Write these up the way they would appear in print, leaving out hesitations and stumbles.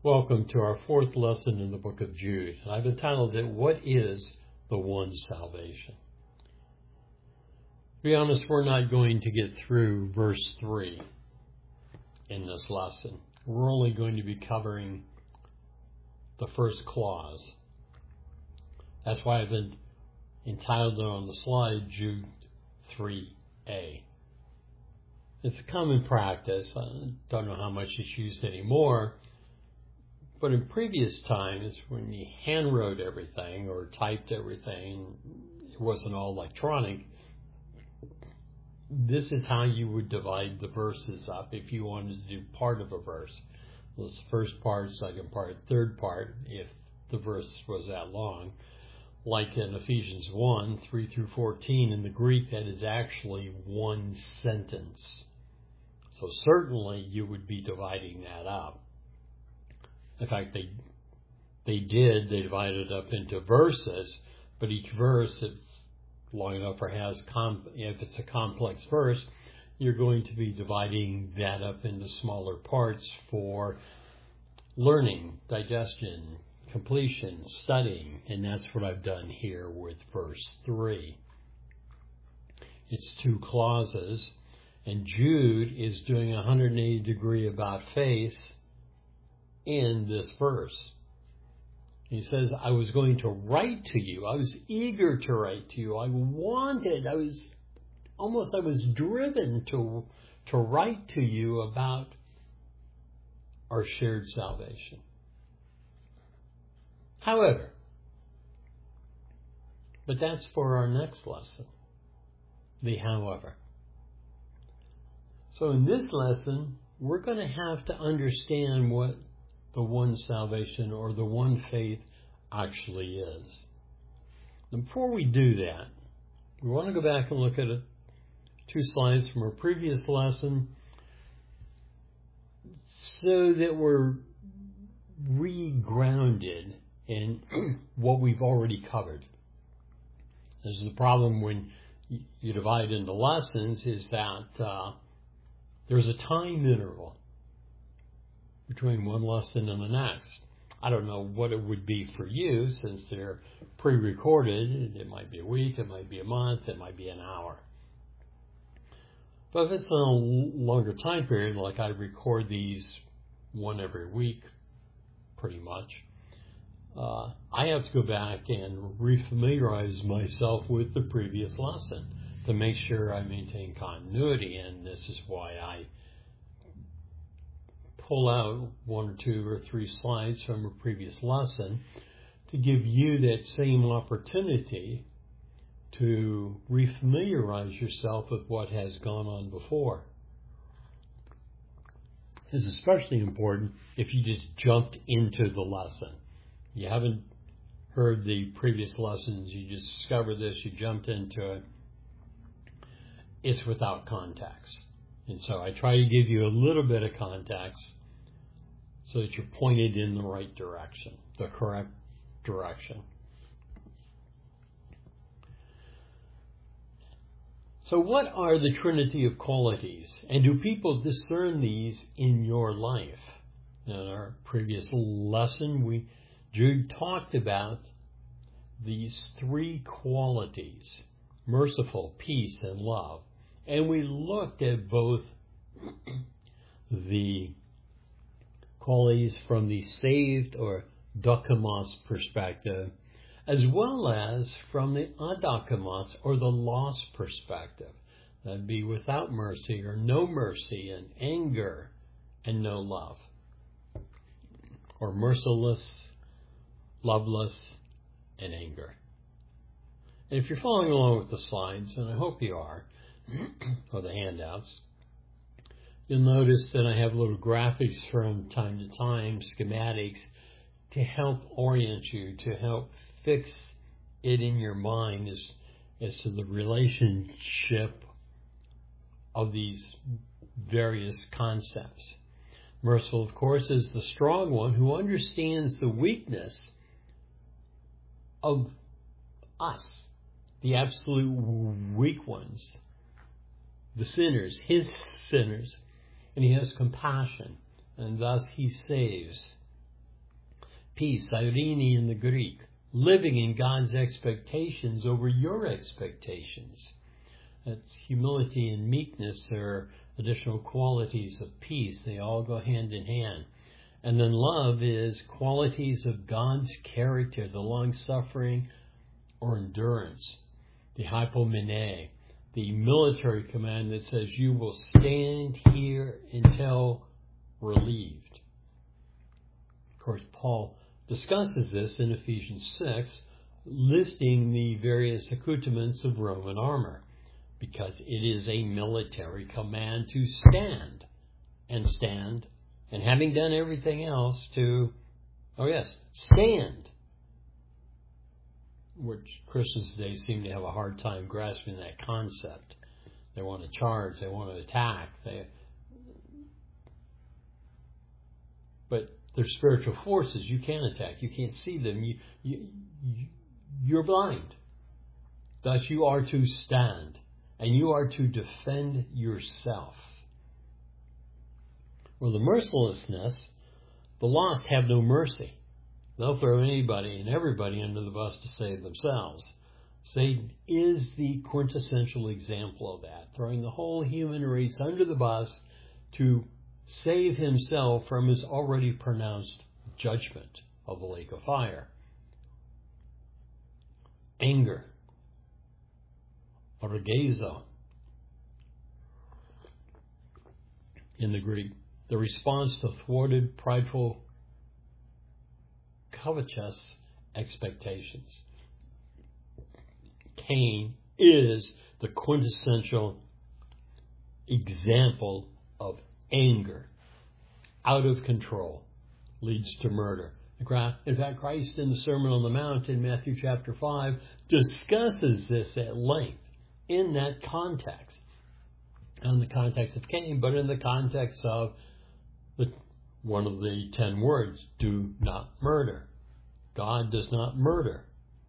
Welcome to our fourth lesson in the book of Jude. I've entitled it, What is the One Salvation? To be honest, we're not going to get through verse 3 in this lesson. We're only going to be covering the first clause. That's why I've been entitled it on the slide, Jude 3a. It's a common practice. I don't know how much it's used anymore. But in previous times, when you hand wrote everything or typed everything, it wasn't all electronic, this is how you would divide the verses up if you wanted to do part of a verse. This first part, second part, third part, if the verse was that long. Like in Ephesians 1, 3 through 14, in the Greek, that is actually one sentence. So certainly you would be dividing that up. In fact, they divided it up into verses, but each verse, if it's long enough or if it's a complex verse, you're going to be dividing that up into smaller parts for learning, digestion, completion, studying, and that's what I've done here with verse 3. It's two clauses, and Jude is doing a 180 degree about face in this verse. He says, I was going to write to you. I was eager to write to you. I was driven to write to you about our shared salvation. However, but that's for our next lesson, the however. So in this lesson, we're going to have to understand what the one salvation or the one faith actually is. And before we do that, we want to go back and look at two slides from our previous lesson so that we're re-grounded in what we've already covered. This is the problem when you divide into lessons, is that there's a time interval between one lesson and the next. I don't know what it would be for you since they're pre-recorded. It might be a week, it might be a month, it might be an hour. But if it's a longer time period, like I record these one every week, pretty much, I have to go back and refamiliarize myself with the previous lesson to make sure I maintain continuity, and this is why I pull out one or two or three slides from a previous lesson to give you that same opportunity to refamiliarize yourself with what has gone on before. It's especially important if you just jumped into the lesson. You haven't heard the previous lessons, you just discovered this, you jumped into it. It's without context. And so I try to give you a little bit of context so that you're pointed in the right direction, the correct direction. So what are the Trinity of qualities? And do people discern these in your life? In our previous lesson, Jude talked about these three qualities: merciful, peace, and love. And we looked at both the qualities from the saved or dokimos perspective, as well as from the adokimos or the lost perspective. That'd be without mercy or no mercy, and anger and no love. Or merciless, loveless, and anger. And if you're following along with the slides, and I hope you are, or the handouts, you'll notice that I have little graphics from time to time, schematics, to help orient you, to help fix it in your mind as to the relationship of these various concepts. Merciful, of course, is the strong one who understands the weakness of us, the absolute weak ones, the sinners, his sinners, and he has compassion, and thus he saves Peace, eirene in the Greek. Living in God's expectations over your expectations. That's humility and meekness are additional qualities of peace. They all go hand in hand. And then love is qualities of God's character, the long-suffering or endurance, the hypomene, the military command that says you will stand here until relieved. Of course, Paul discusses this in Ephesians 6, listing the various accoutrements of Roman armor, because it is a military command to stand, and having done everything else to, stand. Which Christians today seem to have a hard time grasping that concept. They want to charge, they want to attack, but they're spiritual forces. You can't attack. You can't see them. You're blind. Thus you are to stand. And you are to defend yourself. Well, the mercilessness, the lost have no mercy. They'll throw anybody and everybody under the bus to save themselves. Satan is the quintessential example of that, throwing the whole human race under the bus to save himself from his already pronounced judgment of the lake of fire. Anger, orgezo, in the Greek, the response to thwarted, prideful, covetous expectations. Cain is the quintessential example of anger, out of control, leads to murder. In fact, Christ in the Sermon on the Mount in Matthew chapter 5 discusses this at length in that context. Not in the context of Cain, but in the context of one of the 10 words, do not murder. God does not murder.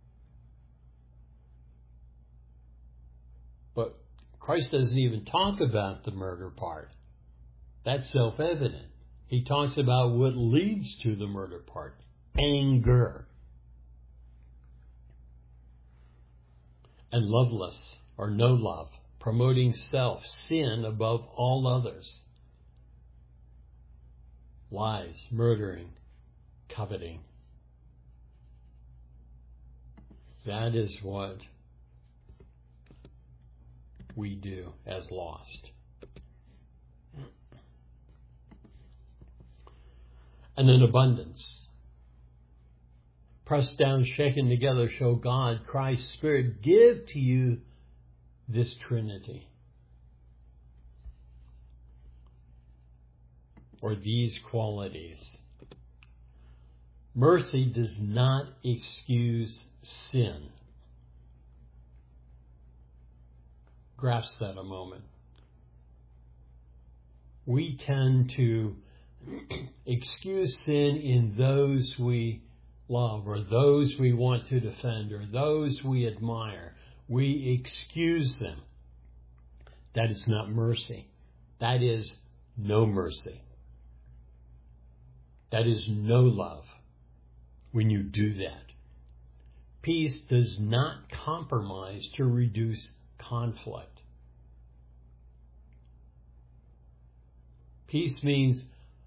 But Christ doesn't even talk about the murder part. That's self-evident. He talks about what leads to the murder part. Anger. And loveless, or no love, promoting self, sin above all others. Lies, murdering, coveting. That is what we do as lost. And then abundance. Pressed down, shaken together, shall God, Christ's Spirit, give to you this Trinity. Or these qualities. Mercy does not excuse sin. Grasp that a moment. We tend to excuse sin in those we love, or those we want to defend, or those we admire. We excuse them. That is not mercy. That is no mercy. That is no love when you do that. Peace does not compromise to reduce conflict. Peace means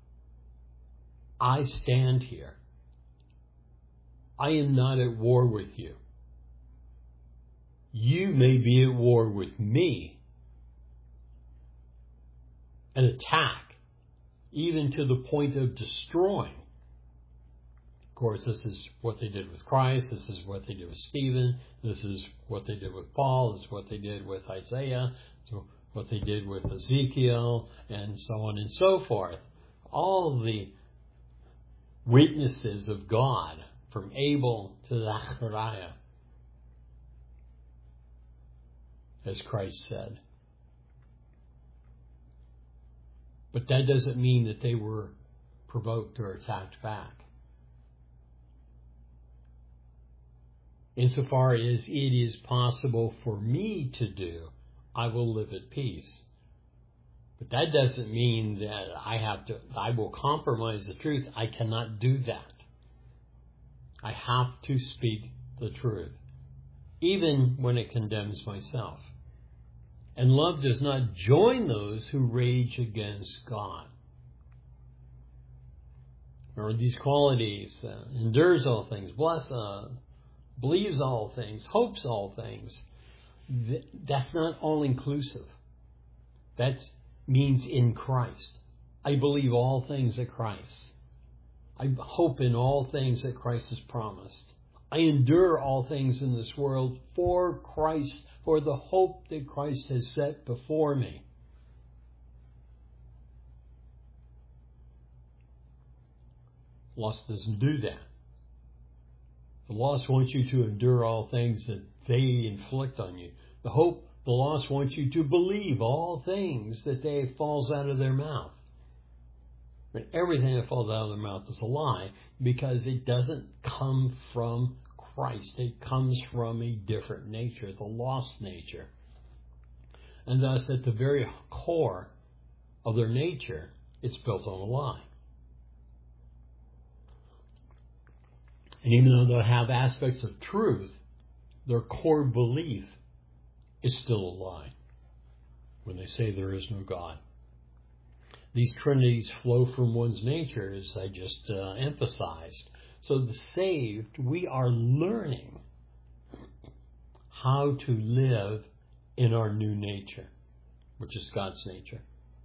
I stand here. I am not at war with you. You may be at war with me. An attack, even to the point of destroying. Of course, this is what they did with Christ. This is what they did with Stephen. This is what they did with Paul. This is what they did with Isaiah. So what they did with Ezekiel, and so on and so forth. All the witnesses of God, from Abel to Zechariah, as Christ said. But that doesn't mean that they were provoked or attacked back. Insofar as it is possible for me to do, I will live at peace. But that doesn't mean that I will compromise the truth. I cannot do that. I have to speak the truth, even when it condemns myself. And love does not join those who rage against God. Or these qualities, endures all things, believes all things, hopes all things. That's not all-inclusive. That means in Christ. I believe all things at Christ. I hope in all things that Christ has promised. I endure all things in this world for Christ, for the hope that Christ has set before me. Lost doesn't do that. The lost wants you to endure all things that they inflict on you. The lost wants you to believe all things that falls out of their mouth. But everything that falls out of their mouth is a lie, because it doesn't come from Christ. It comes from a different nature, the lost nature. And thus, at the very core of their nature, it's built on a lie. And even though they'll have aspects of truth, their core belief is still a lie when they say there is no God. These trinities flow from one's nature, as I just emphasized. So the saved, we are learning how to live in our new nature, which is God's nature.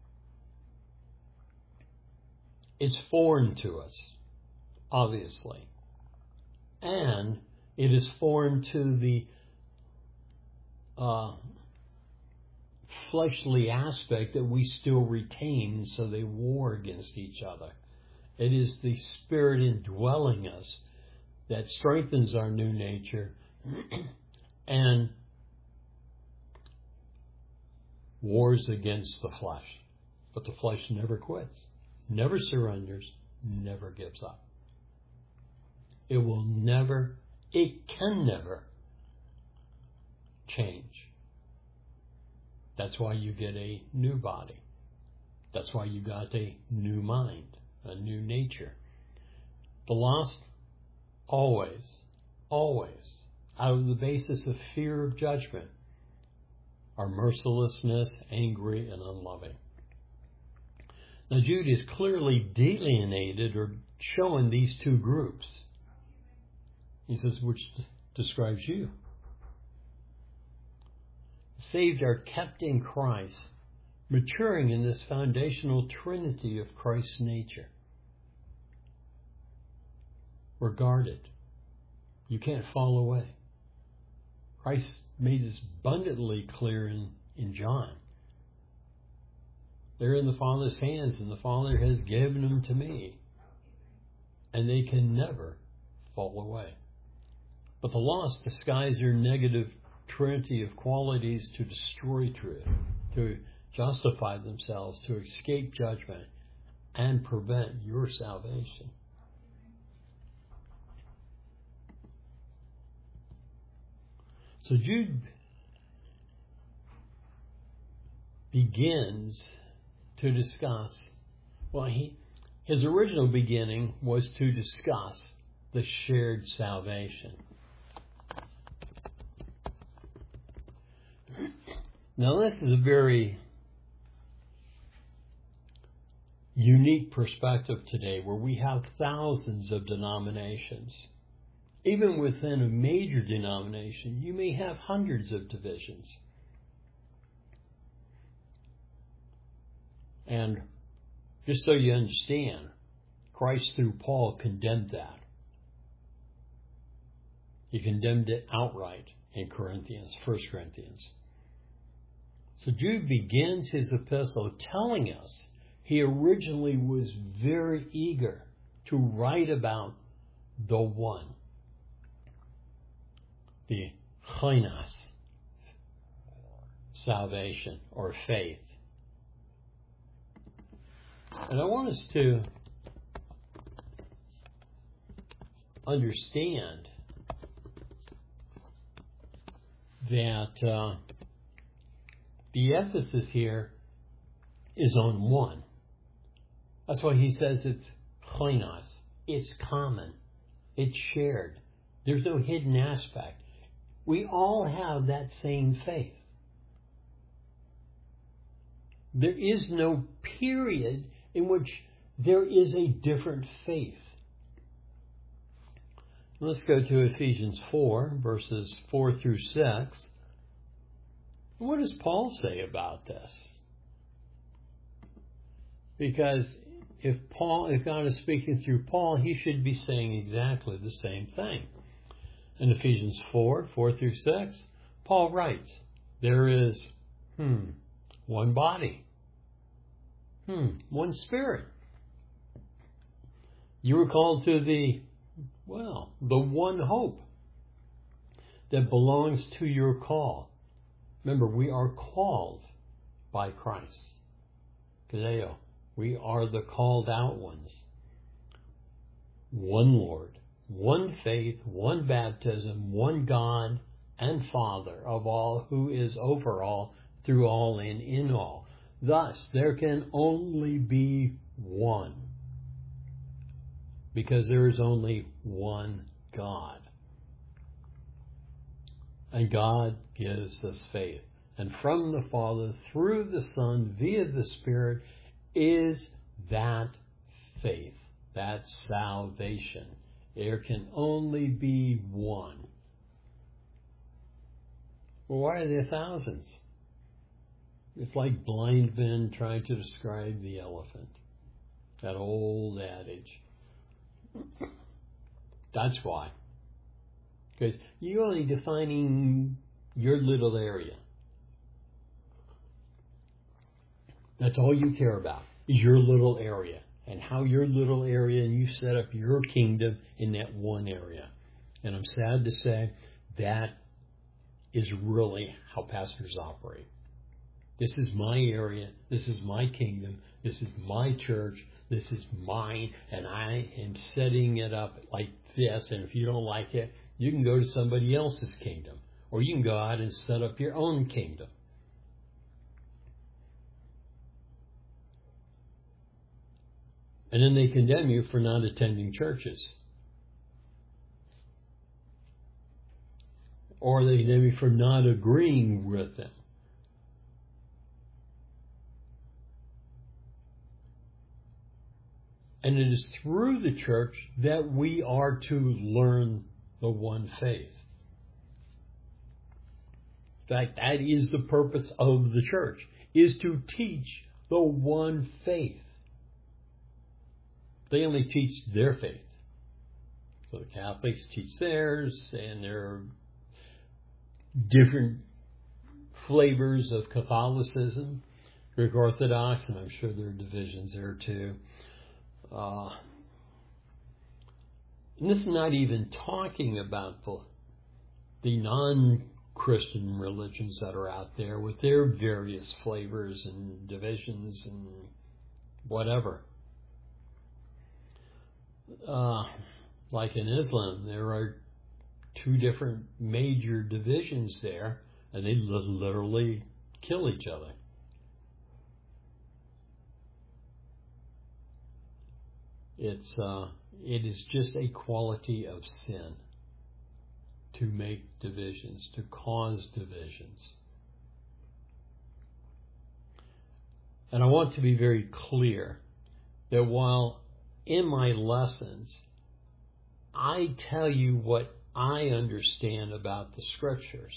It's foreign to us, obviously. And it is foreign to the fleshly aspect that we still retain, so they war against each other. It is the Spirit indwelling us that strengthens our new nature and wars against the flesh. But the flesh never quits, never surrenders, never gives up. It can never change. That's why you get a new body. That's why you got a new mind, a new nature. The lost always, out of the basis of fear of judgment, are mercilessness, angry, and unloving. Now Jude is clearly delineated or showing these two groups. He says, which describes you. Saved are kept in Christ, maturing in this foundational trinity of Christ's nature. We're guarded. You can't fall away. Christ made this abundantly clear in John. They're in the Father's hands, and the Father has given them to me. And they can never fall away. But the lost disguise their negative trinity of qualities to destroy truth, to justify themselves, to escape judgment, and prevent your salvation. So Jude begins to discuss, his original beginning was to discuss the shared salvation. Now, this is a very unique perspective today, where we have thousands of denominations. Even within a major denomination, you may have hundreds of divisions. And just so you understand, Christ through Paul condemned that. He condemned it outright in 1 Corinthians. So Jude begins his epistle telling us he originally was very eager to write about the one, the chainas, salvation or faith. And I want us to understand that the emphasis here is on one. That's why he says it's chainos. It's common. It's shared. There's no hidden aspect. We all have that same faith. There is no period in which there is a different faith. Let's go to Ephesians 4, verses 4 through 6. What does Paul say about this? Because if God is speaking through Paul, he should be saying exactly the same thing. In Ephesians 4 through 6, Paul writes, there is one body, one spirit. You were called to the one hope that belongs to your call. Remember, we are called by Christ. Kaleo. We are the called out ones. One Lord, one faith, one baptism, one God and Father of all, who is over all, through all, and in all. Thus, there can only be one, because there is only one God. And God gives us faith. And from the Father, through the Son, via the Spirit, is that faith, that salvation. There can only be one. Well, why are there thousands? It's like blind men trying to describe the elephant. That old adage. That's why. Because you're only defining your little area. That's all you care about, is your little area, and how your little area, and you set up your kingdom in that one area. And I'm sad to say that is really how pastors operate. This is my area, this is my kingdom, this is my church, this is mine, and I am setting it up like this, and if you don't like it, you can go to somebody else's kingdom, or you can go out and set up your own kingdom. And then they condemn you for not attending churches. Or they condemn you for not agreeing with them. And it is through the church that we are to learn the one faith. In fact, that is the purpose of the church, is to teach the one faith. They only teach their faith. So the Catholics teach theirs, and there are different flavors of Catholicism. Greek Orthodox, and I'm sure there are divisions there too. And this is not even talking about the non-Christian religions that are out there with their various flavors and divisions and whatever. Like in Islam, there are two different major divisions there, and they literally kill each other. It is just a quality of sin to make divisions, to cause divisions. And I want to be very clear that while in my lessons I tell you what I understand about the Scriptures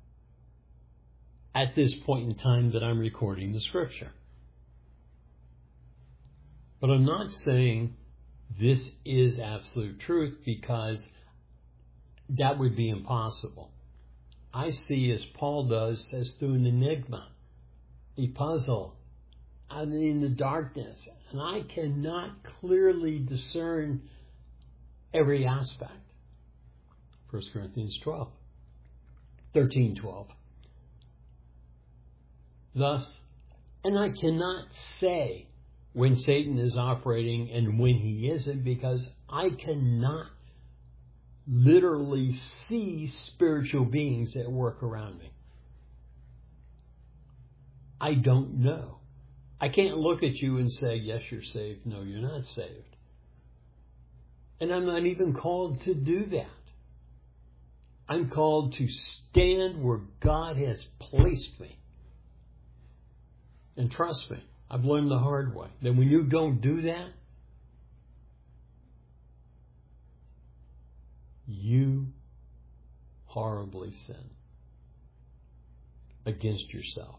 at this point in time that I'm recording the Scripture. But I'm not saying this is absolute truth, because that would be impossible. I see, as Paul does, as through an enigma, a puzzle, and in the darkness, and I cannot clearly discern every aspect. 1 Corinthians 13:12. Thus, and I cannot say when Satan is operating and when he isn't, because I cannot literally see spiritual beings that work around me. I don't know. I can't look at you and say, yes, you're saved. No, you're not saved. And I'm not even called to do that. I'm called to stand where God has placed me. And trust me, I've learned the hard way that when you don't do that, you horribly sin against yourself.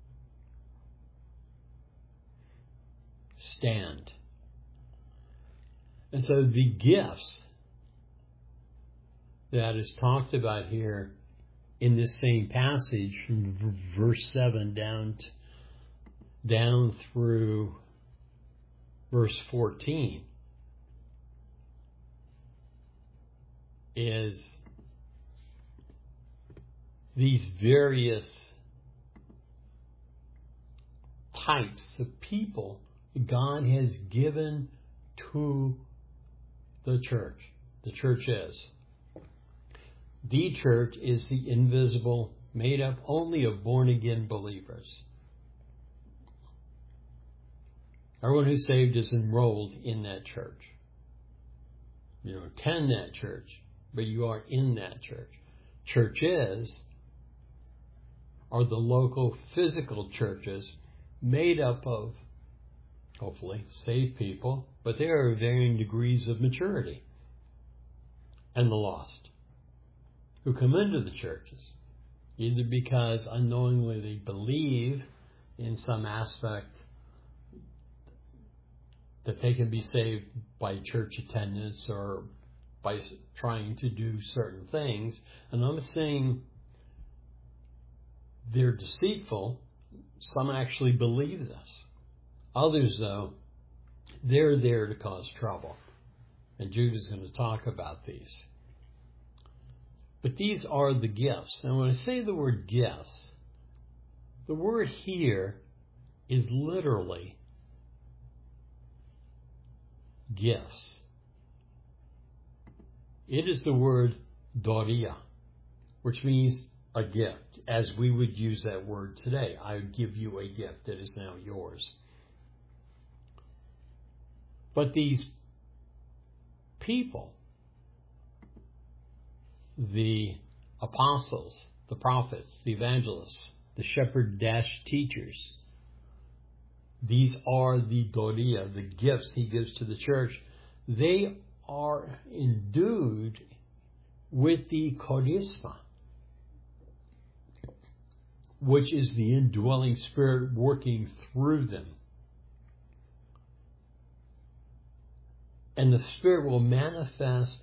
Stand. And so the gifts that is talked about here in this same passage from verse 7 down through verse 14 is these various types of people God has given to the church. The church is. The church is the invisible, made up only of born-again believers. Everyone who's saved is enrolled in that church. You don't attend that church, but you are in that church. Churches are the local physical churches made up of, hopefully, saved people, but there are varying degrees of maturity. And the lost, who come into the churches, either because unknowingly they believe in some aspect that they can be saved by church attendance or by trying to do certain things. And I'm saying they're deceitful. Some actually believe this. Others, though, they're there to cause trouble. And Jude is going to talk about these. But these are the gifts. And when I say the word gifts, the word here is literally gifts. It is the word doria, which means a gift, as we would use that word today. I give you a gift that is now yours. But these people, the apostles, the prophets, the evangelists, the shepherd-teachers, these are the doria, the gifts he gives to the church. They are endued with the charisma, which is the indwelling spirit working through them. And the Spirit will manifest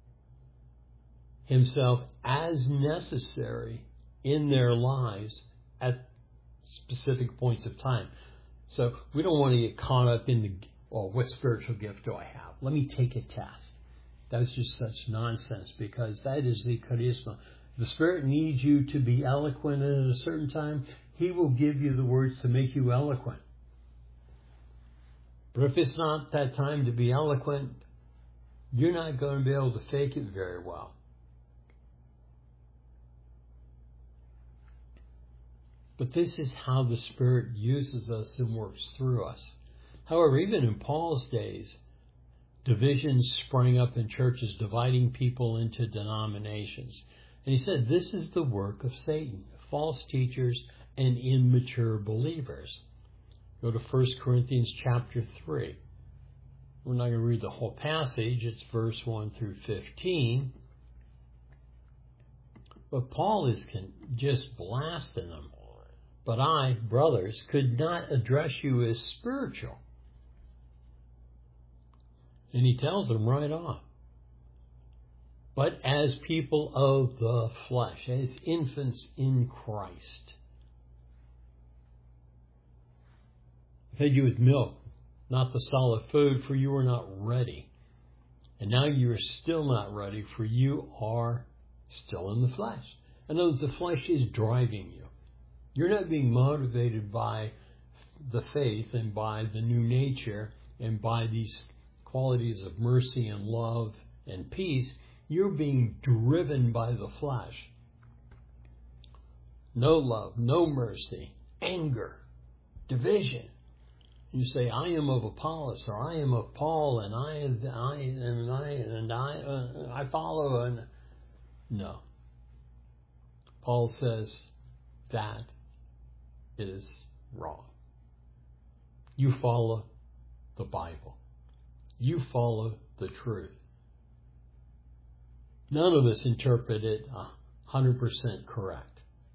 himself as necessary in their lives at specific points of time. So we don't want to get caught up in what spiritual gift do I have? Let me take a test. That's just such nonsense, because that is the charisma. If the Spirit needs you to be eloquent at a certain time, he will give you the words to make you eloquent. But if it's not that time to be eloquent, you're not going to be able to fake it very well. But this is how the Spirit uses us and works through us. However, even in Paul's days, divisions sprang up in churches, dividing people into denominations. And he said, this is the work of Satan, false teachers and immature believers. Go to 1 Corinthians chapter 3. We're not going to read the whole passage. It's verse 1 through 15. But Paul is just blasting them. But I, brothers, could not address you as spiritual. And he tells them right off. But as people of the flesh, as infants in Christ. I fed you with milk, not the solid food, for you were not ready. And now you are still not ready, for you are still in the flesh. In other words, the flesh is driving you. You're not being motivated by the faith and by the new nature and by these qualities of mercy and love and peace. You're being driven by the flesh. No love, no mercy, anger, division. You say, I am of Apollos, or I am of Paul, and I follow. And no. Paul says that is wrong. You follow the Bible. You follow the truth. None of us interpret it 100% correct.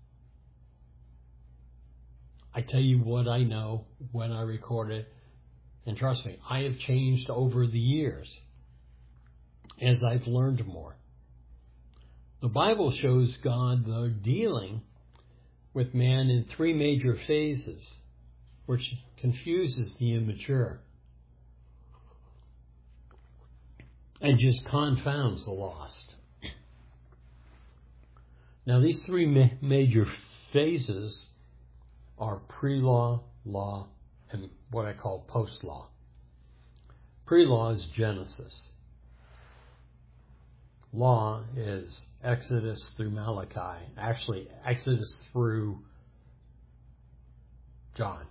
I tell you what I know when I record it, and trust me, I have changed over the years as I've learned more. The Bible shows God, though, dealing with man in three major phases, which confuses the immature and just confounds the lost. Now, these three major phases are pre-law, law, and what I call post-law. Pre-law is Genesis. Law is Exodus through Malachi. Actually, Exodus through John.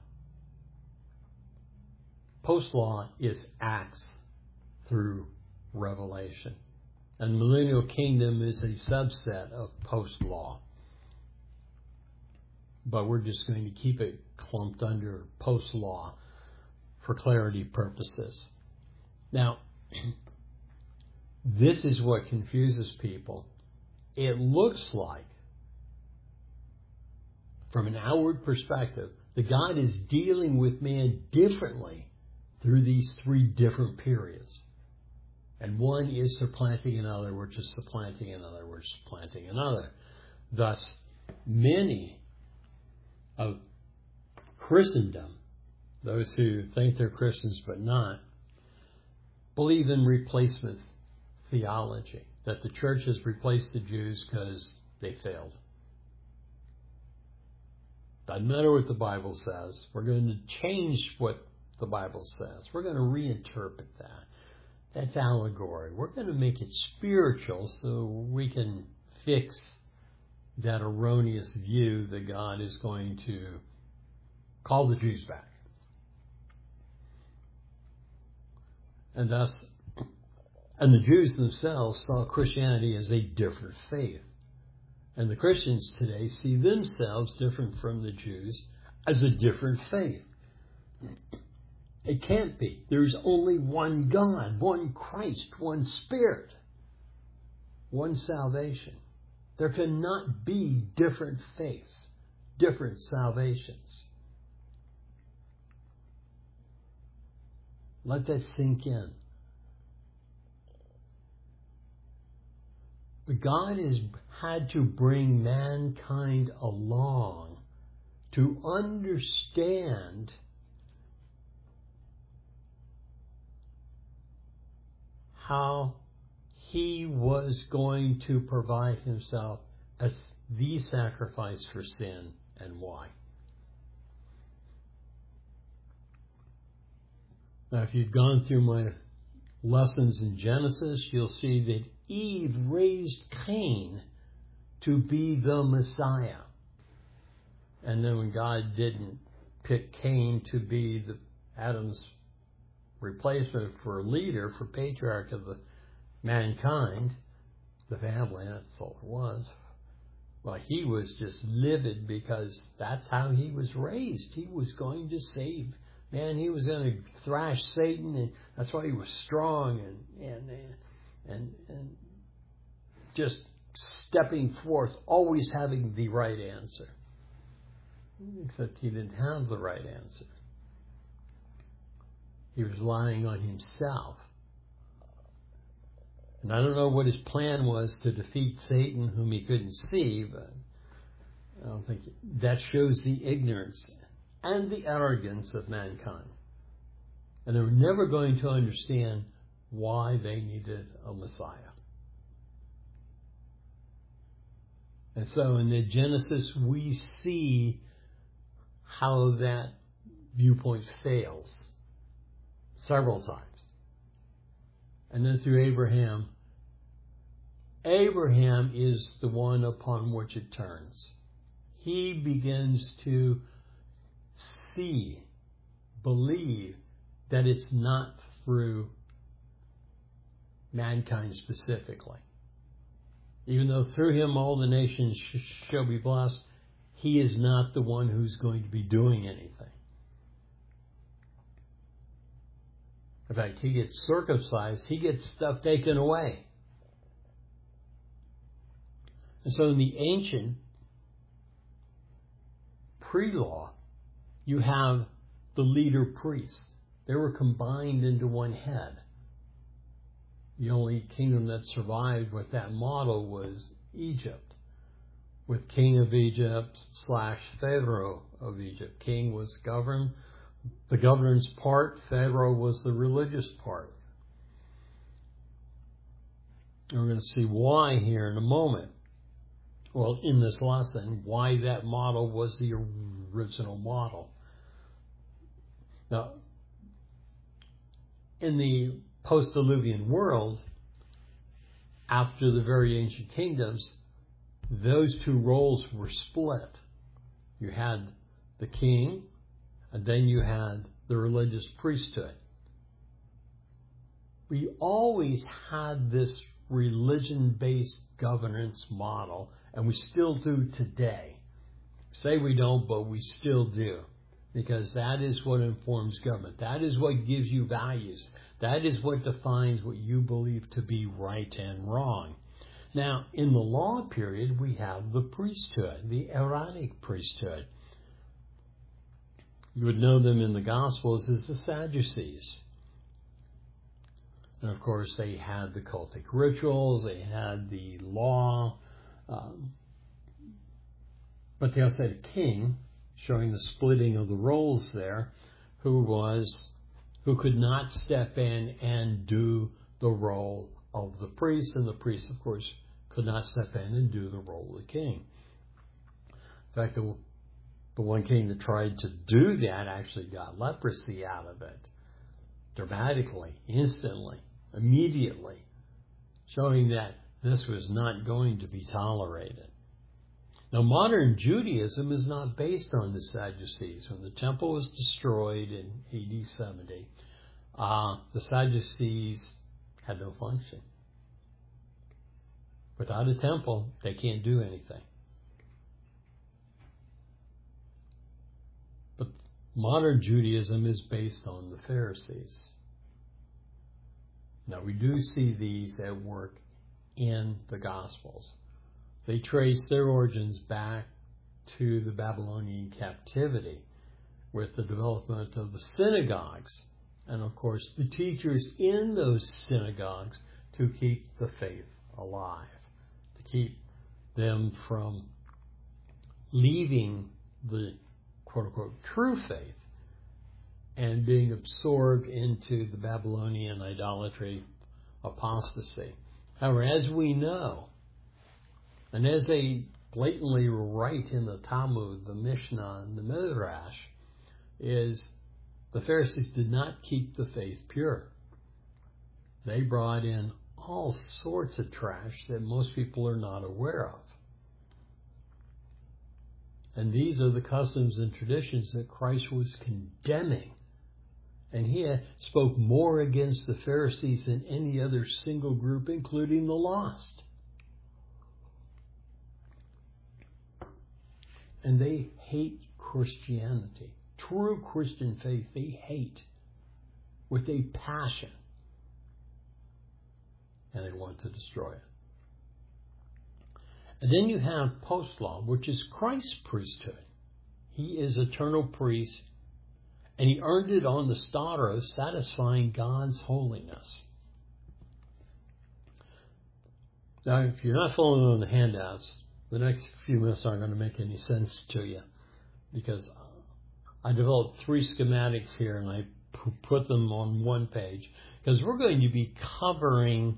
Post-law is Acts through Revelation. And the millennial kingdom is a subset of post-law. But we're just going to keep it clumped under post-law for clarity purposes. Now, this is what confuses people. It looks like, from an outward perspective, that God is dealing with man differently through these three different periods. And one is supplanting another, which is supplanting another, which is supplanting another. Thus, many of Christendom, those who think they're Christians but not, believe in replacement theology, that the church has replaced the Jews because they failed. Doesn't matter what the Bible says. We're going to change what the Bible says. We're going to reinterpret that. That's allegory. We're going to make it spiritual so we can fix that erroneous view that God is going to call the Jews back. And thus, and the Jews themselves saw Christianity as a different faith. And the Christians today see themselves different from the Jews as a different faith. It can't be. There's only one God, one Christ, one Spirit, one salvation. There cannot be different faiths, different salvations. Let that sink in. But God has had to bring mankind along to understand how He was going to provide Himself as the sacrifice for sin, and why. Now, if you've gone through my lessons in Genesis, you'll see that Eve raised Cain to be the Messiah. And then when God didn't pick Cain to be Adam's replacement for leader, for patriarch of the mankind, the family, that's all it was. Well, he was just livid because that's how he was raised. He was going to save man. He was going to thrash Satan, and that's why he was strong and just stepping forth, always having the right answer. Except he didn't have the right answer. He was relying on himself. And I don't know what his plan was to defeat Satan, whom he couldn't see, but I don't think that shows the ignorance and the arrogance of mankind. And they were never going to understand why they needed a Messiah. And so in the Genesis, we see how that viewpoint fails several times. And then through Abraham, Abraham is the one upon which it turns. He begins to see believe that it's not through mankind specifically. Even though through him all the nations shall be blessed, he is not the one who's going to be doing anything. In fact, he gets circumcised, he gets stuff taken away. And so in the ancient pre-law, you have the leader priests. They were combined into one head. The only kingdom that survived with that model was Egypt, with king of Egypt / Pharaoh of Egypt. King was the governance part, Pharaoh was the religious part. And we're going to see why here in a moment. Well, in this lesson, why that model was the original model. Now, in the post-Diluvian world, after the very ancient kingdoms, those two roles were split. You had the king, and then you had the religious priesthood. We always had this religion-based governance model, and we still do today. Say we don't, but we still do. Because that is what informs government. That is what gives you values. That is what defines what you believe to be right and wrong. Now, in the law period, we have the priesthood, the Aaronic priesthood. You would know them in the Gospels as the Sadducees. And of course, they had the cultic rituals, they had the law, but they also had a king, showing the splitting of the roles there, who could not step in and do the role of the priest, and the priest, of course, could not step in and do the role of the king. In fact, the one king that tried to do that actually got leprosy out of it, dramatically, instantly, immediately, showing that this was not going to be tolerated. Now, modern Judaism is not based on the Sadducees. When the temple was destroyed in AD 70, the Sadducees had no function. Without a temple, they can't do anything. But modern Judaism is based on the Pharisees. Now, we do see these at work in the Gospels. They trace their origins back to the Babylonian captivity with the development of the synagogues and, of course, the teachers in those synagogues to keep the faith alive, to keep them from leaving the quote-unquote true faith and being absorbed into the Babylonian idolatry apostasy. However, as we know, and as they blatantly write in the Talmud, the Mishnah, and the Midrash, is the Pharisees did not keep the faith pure. They brought in all sorts of trash that most people are not aware of. And these are the customs and traditions that Christ was condemning. And he spoke more against the Pharisees than any other single group, including the lost. And they hate Christianity. True Christian faith, they hate with a passion. And they want to destroy it. And then you have post-law, which is Christ's priesthood. He is eternal priest, and he earned it on the starter of satisfying God's holiness. Now, if you're not following on the handouts, the next few minutes aren't going to make any sense to you, because I developed 3 schematics here and I put them on one page, because we're going to be covering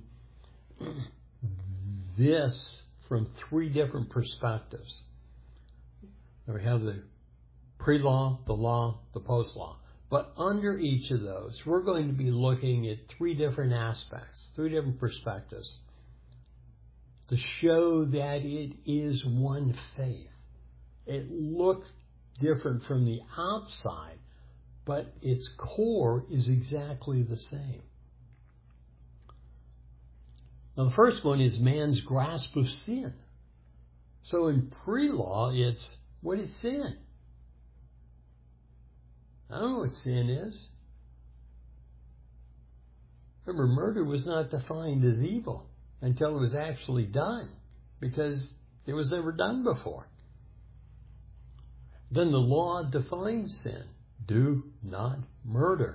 this from 3 different perspectives. We have the pre-law, the law, the post-law. But under each of those, we're going to be looking at 3 different aspects, 3 different perspectives, to show that it is one faith. It looks different from the outside, but its core is exactly the same. Now, the first one is man's grasp of sin. So in pre-law, it's, what is sin? I don't know what sin is. Remember, murder was not defined as evil until it was actually done, because it was never done before. Then the law defines sin. Do not murder.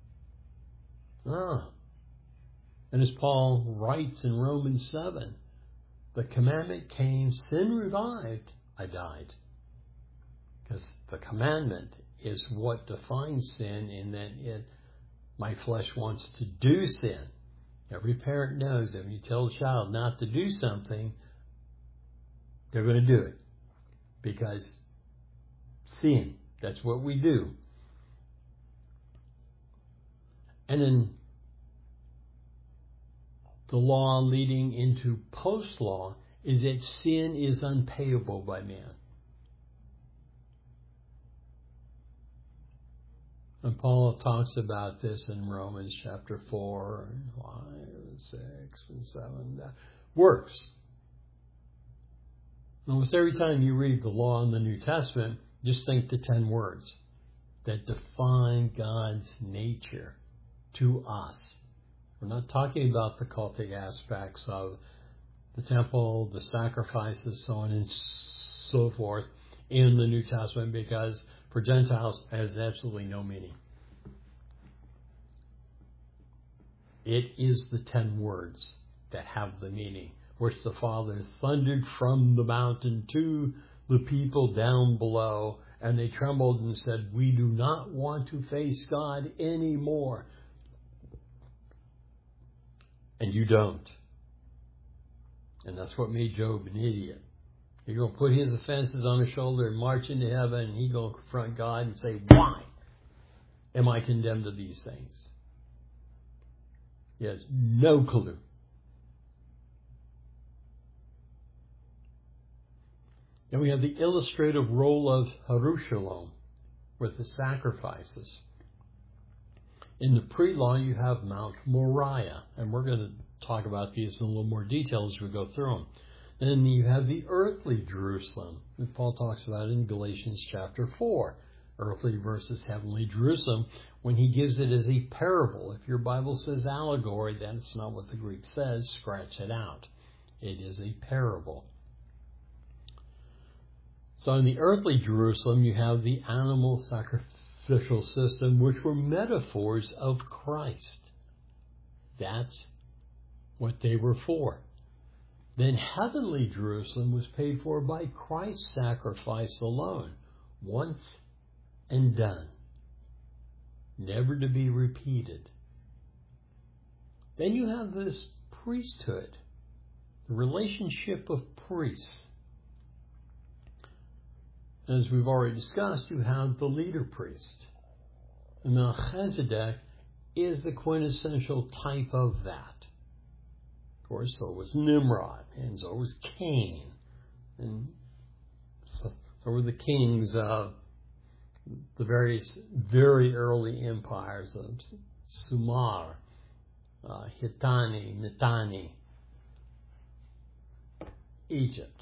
And as Paul writes in Romans 7, the commandment came, sin revived, I died. Because the commandment is what defines sin, in that my flesh wants to do sin. Every parent knows that when you tell a child not to do something, they're going to do it. Because sin, that's what we do. And then the law leading into post-law is that sin is unpayable by man. And Paul talks about this in Romans chapter 4, and 5, and 6, and 7. Works. Almost every time you read the law in the New Testament, just think the 10 words that define God's nature to us. We're not talking about the cultic aspects of the temple, the sacrifices, so on and so forth in the New Testament, because for Gentiles it has absolutely no meaning. It is the 10 words that have the meaning, which the Father thundered from the mountain to the people down below, and they trembled and said, we do not want to face God anymore. And you don't. And that's what made Job an idiot. He's going to put his offenses on his shoulder and march into heaven, and he's going to confront God and say, why am I condemned to these things? He has no clue. Then we have the illustrative role of Jerusalem with the sacrifices. In the pre-law, you have Mount Moriah, and we're going to talk about these in a little more detail as we go through them. Then you have the earthly Jerusalem, that Paul talks about in Galatians chapter 4, earthly versus heavenly Jerusalem, when he gives it as a parable. If your Bible says allegory, that's not what the Greek says. Scratch it out. It is a parable. So in the earthly Jerusalem, you have the animal sacrificial system, which were metaphors of Christ. That's what they were for. Then heavenly Jerusalem was paid for by Christ's sacrifice alone, once and done, never to be repeated. Then you have this priesthood, the relationship of priests. As we've already discussed, you have the leader priest. And Melchizedek is the quintessential type of that. Of course, so was Nimrod, and so was Cain, and so were the kings of the various very early empires of Sumer, Hittani, Mitanni, Egypt.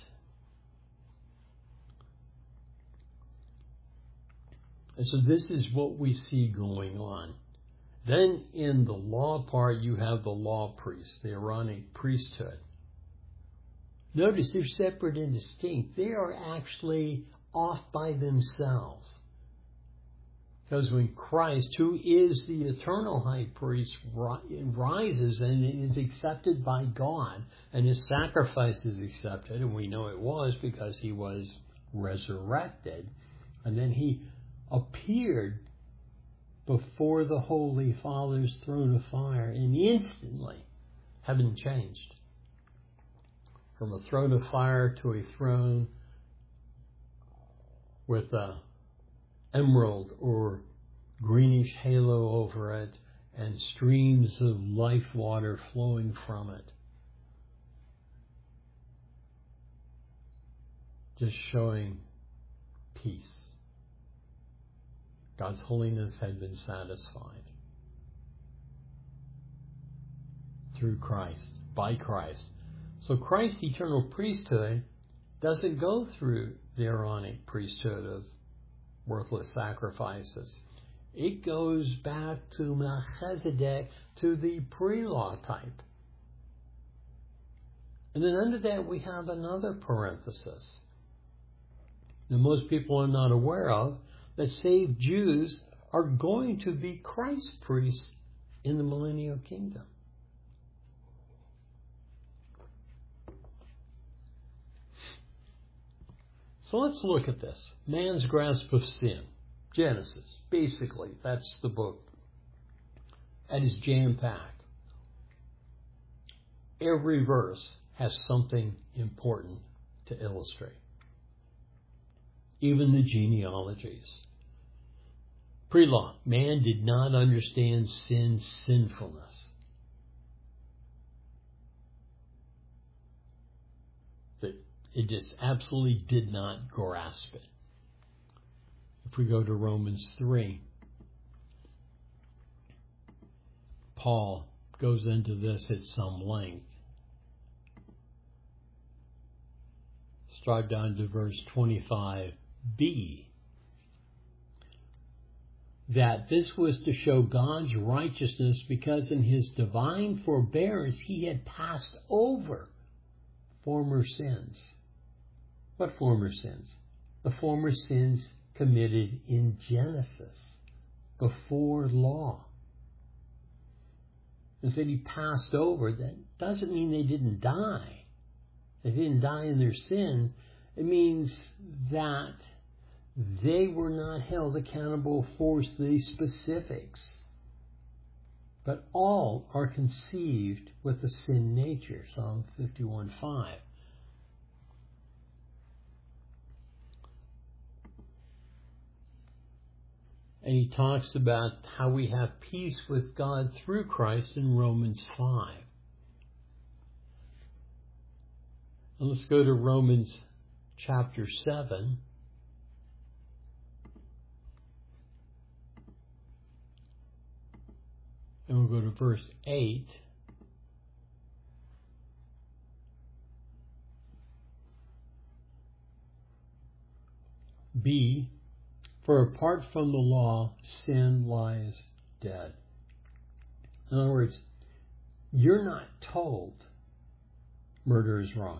And so this is what we see going on. Then in the law part, you have the law priest, the Aaronic priesthood. Notice they're separate and distinct. They are actually off by themselves. Because when Christ, who is the eternal high priest, rises and is accepted by God, and his sacrifice is accepted, and we know it was because he was resurrected, and then he appeared before the Holy Father's throne of fire, and instantly heaven changed. From a throne of fire to a throne with a emerald or greenish halo over it and streams of life water flowing from it. Just showing peace. God's holiness had been satisfied through Christ, by Christ. So Christ's eternal priesthood doesn't go through the Aaronic priesthood of worthless sacrifices. It goes back to Melchizedek, to the pre-law type. And then under that we have another parenthesis that most people are not aware of, that saved Jews are going to be Christ's priests in the millennial kingdom. So let's look at this. Man's grasp of sin. Genesis. Basically, that's the book. That is jam-packed. Every verse has something important to illustrate. Even the genealogies. Pre-law, man did not understand sin's sinfulness. It just absolutely did not grasp it. If we go to Romans 3, Paul goes into this at some length. Drive down to verse 25b. That this was to show God's righteousness, because in his divine forbearance he had passed over former sins. What former sins? The former sins committed in Genesis, before law. And said he passed over. That doesn't mean they didn't die. They didn't die in their sin. It means that they were not held accountable for the specifics. But all are conceived with the sin nature. Psalm 51:5. And he talks about how we have peace with God through Christ in Romans 5. And let's go to Romans chapter 7. And we'll go to verse 8. B. For apart from the law, sin lies dead. In other words, you're not told murder is wrong.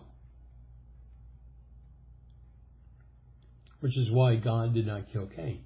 Which is why God did not kill Cain.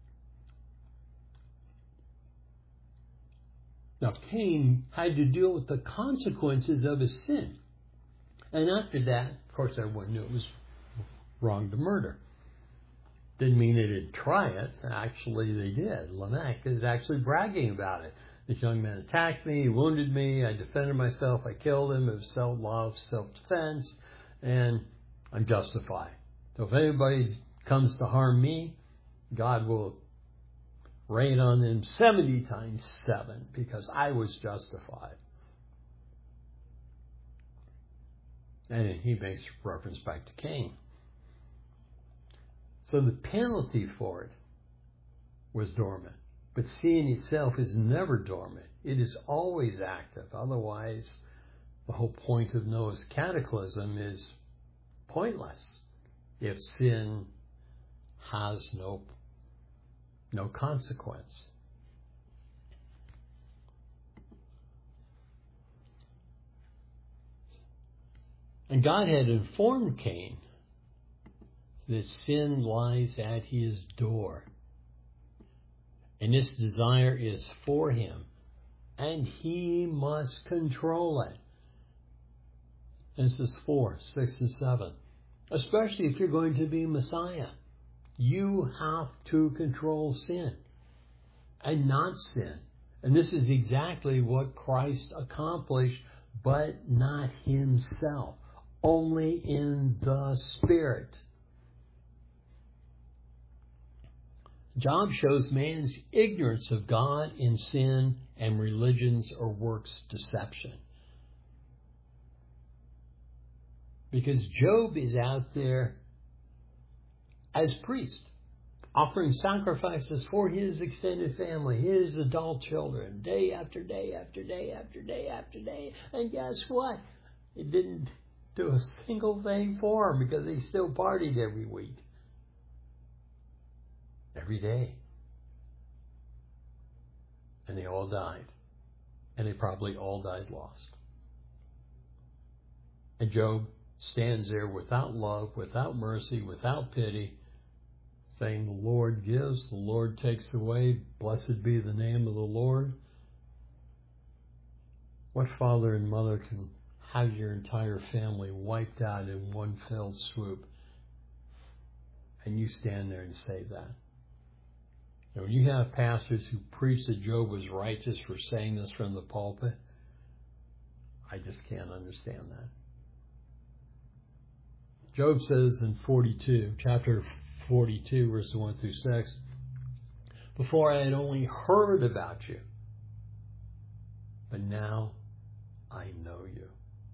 Now, Cain had to deal with the consequences of his sin. And after that, of course, everyone knew it was wrong to murder. Didn't mean they didn't try it. Actually, they did. Lamech is actually bragging about it. This young man attacked me, he wounded me, I defended myself, I killed him. It was self-love, self-defense, and I'm justified. So if anybody comes to harm me, God will rain on them 70 times 7 because I was justified. And he makes reference back to Cain. So the penalty for it was dormant. But sin itself is never dormant. It is always active. Otherwise, the whole point of Noah's cataclysm is pointless if sin has no consequence. And God had informed Cain that sin lies at his door. And this desire is for him. And he must control it. Genesis 4, 6, and 7. Especially if you're going to be Messiah. You have to control sin and not sin. And this is exactly what Christ accomplished, but not himself. Only in the Spirit. Job shows man's ignorance of God in sin and religion's or works deception. Because Job is out there as priest, offering sacrifices for his extended family, his adult children, day after day after day after day after day. And guess what? It didn't do a single thing for him because he still partied every week. Every day. And they all died. And they probably all died lost. And Job stands there without love, without mercy, without pity, saying, the Lord gives, the Lord takes away, blessed be the name of the Lord. What father and mother can have your entire family wiped out in one fell swoop? And you stand there and say that. And when you have pastors who preach that Job was righteous for saying this from the pulpit, I just can't understand that. Job says in chapter 42, verses 1 through 6, before I had only heard about you, but now I know you.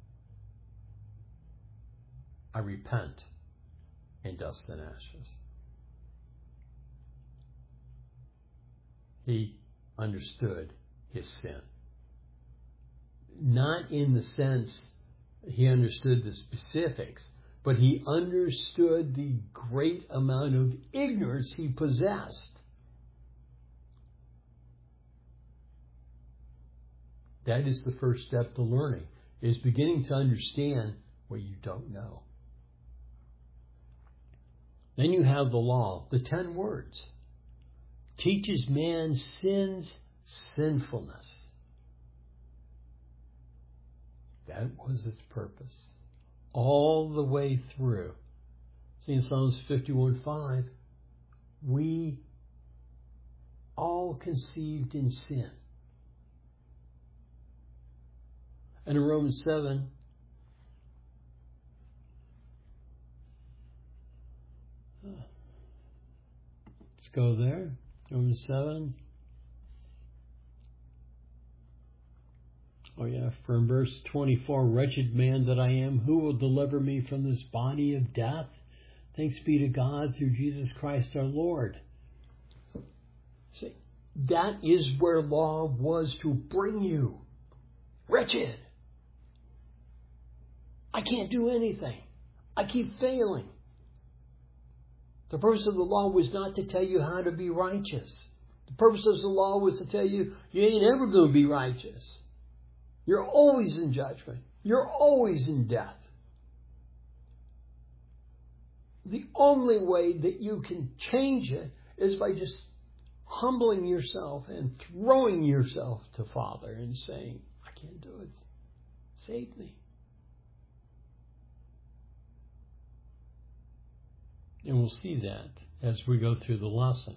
I repent in dust and ashes. He understood his sin. Not in the sense he understood the specifics, but he understood the great amount of ignorance he possessed. That is the first step to learning, is beginning to understand what you don't know. Then you have the law, the 10 words. Teaches man sin's sinfulness. That was its purpose. All the way through. See, in Psalms 51:5, we all conceived in sin. And in Romans 7, let's go there. Romans 7. Oh yeah, from verse 24, wretched man that I am, who will deliver me from this body of death? Thanks be to God through Jesus Christ our Lord. See, that is where law was to bring you. Wretched. I can't do anything. I keep failing. The purpose of the law was not to tell you how to be righteous. The purpose of the law was to tell you, you ain't ever going to be righteous. You're always in judgment. You're always in death. The only way that you can change it is by just humbling yourself and throwing yourself to Father and saying, I can't do it. Save me. And we'll see that as we go through the lesson.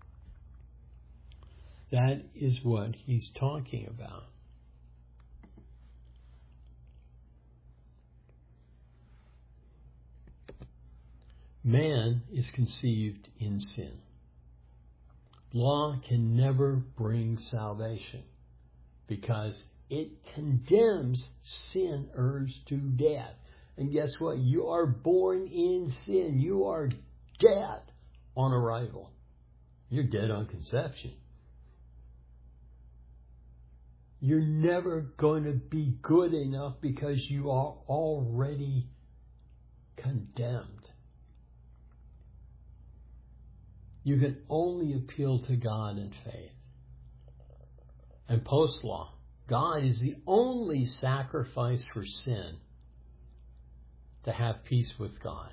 That is what he's talking about. Man is conceived in sin. Law can never bring salvation because it condemns sinners to death. And guess what? You are born in sin. You are dead on arrival. You're dead on conception. You're never going to be good enough because you are already condemned. You can only appeal to God in faith. And post-law, God is the only sacrifice for sin to have peace with God.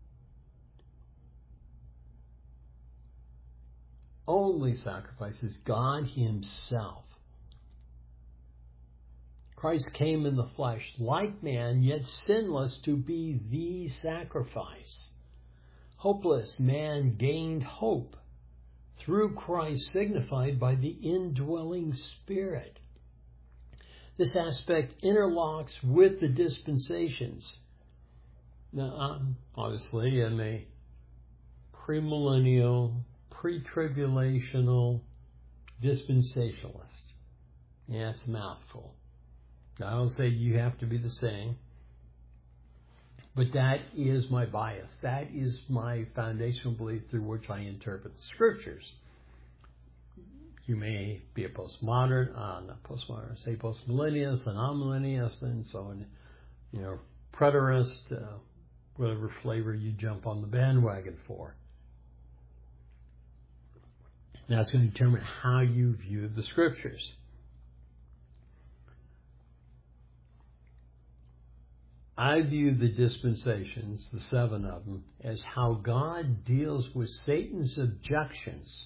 Only sacrifice is God Himself. Christ came in the flesh, like man, yet sinless, to be the sacrifice. Hopeless man gained hope through Christ, signified by the indwelling Spirit. This aspect interlocks with the dispensations. Now, obviously, I'm a premillennial, pre-tribulational dispensationalist. Yeah, it's a mouthful. I don't say you have to be the same. But that is my bias. That is my foundational belief through which I interpret the scriptures. You may be a postmodern, not postmodern, say postmillennialist, an amillennialist, and so on, preterist, whatever flavor you jump on the bandwagon for. Now it's going to determine how you view the scriptures. I view the dispensations, the 7 of them, as how God deals with Satan's objections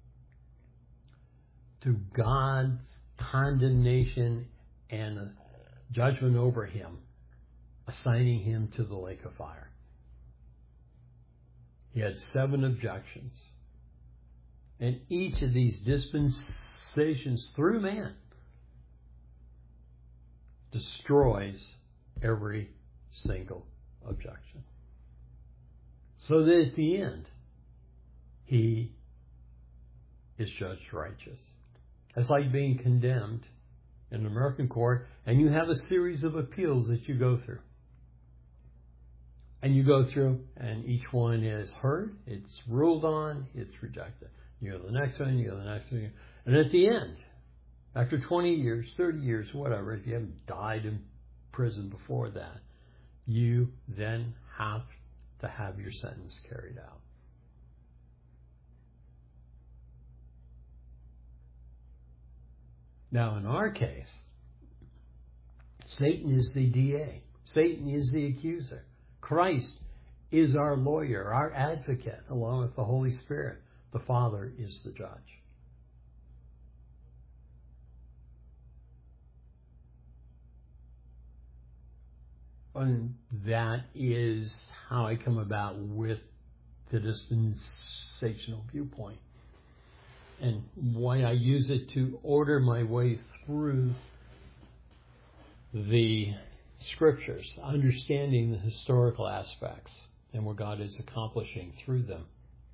to God's condemnation and judgment over him, assigning him to the lake of fire. He had 7 objections. And each of these dispensations through man destroys every single objection. So that at the end, he is judged righteous. It's like being condemned in an American court, and you have a series of appeals that you go through. And you go through, and each one is heard, it's ruled on, it's rejected. You go to the next one, you go to the next one. And at the end, after 20 years, 30 years, whatever, if you haven't died in prison before that, you then have to have your sentence carried out. Now, in our case, Satan is the DA. Satan is the accuser. Christ is our lawyer, our advocate, along with the Holy Spirit. The Father is the judge. And that is how I come about with the dispensational viewpoint, and why I use it to order my way through the scriptures, understanding the historical aspects and what God is accomplishing through them.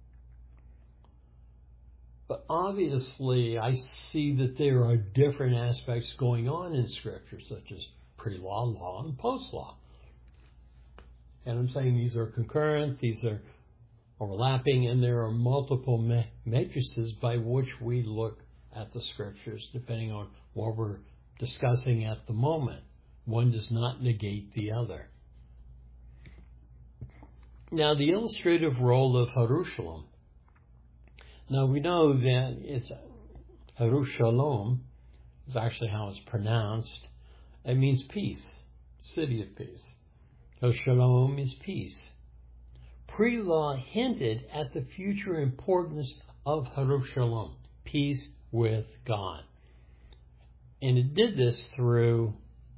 But obviously, I see that there are different aspects going on in Scripture, such as pre-law, law, and post-law. And I'm saying these are concurrent, these are overlapping, and there are multiple matrices by which we look at the Scriptures, depending on what we're discussing at the moment. One does not negate the other. Now, the illustrative role of Jerusalem. Now, we know that it's Jerusalem is actually how it's pronounced. It means peace, city of peace. Shalom is peace. Pre-law hinted at the future importance of Jerusalem, peace with God. And it did this through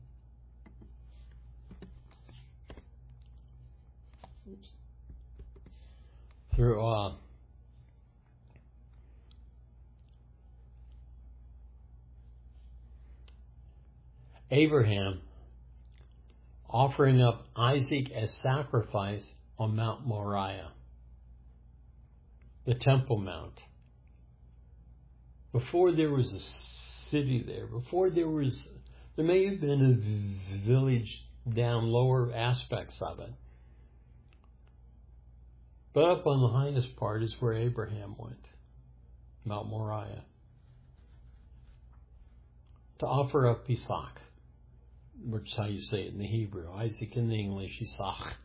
Abraham offering up Isaac as sacrifice on Mount Moriah, the Temple Mount. Before there was a city there, there may have been a village down lower aspects of it. But up on the highest part is where Abraham went, Mount Moriah, to offer up Isaac, which is how you say it in the Hebrew. Isaac in the English, Isaac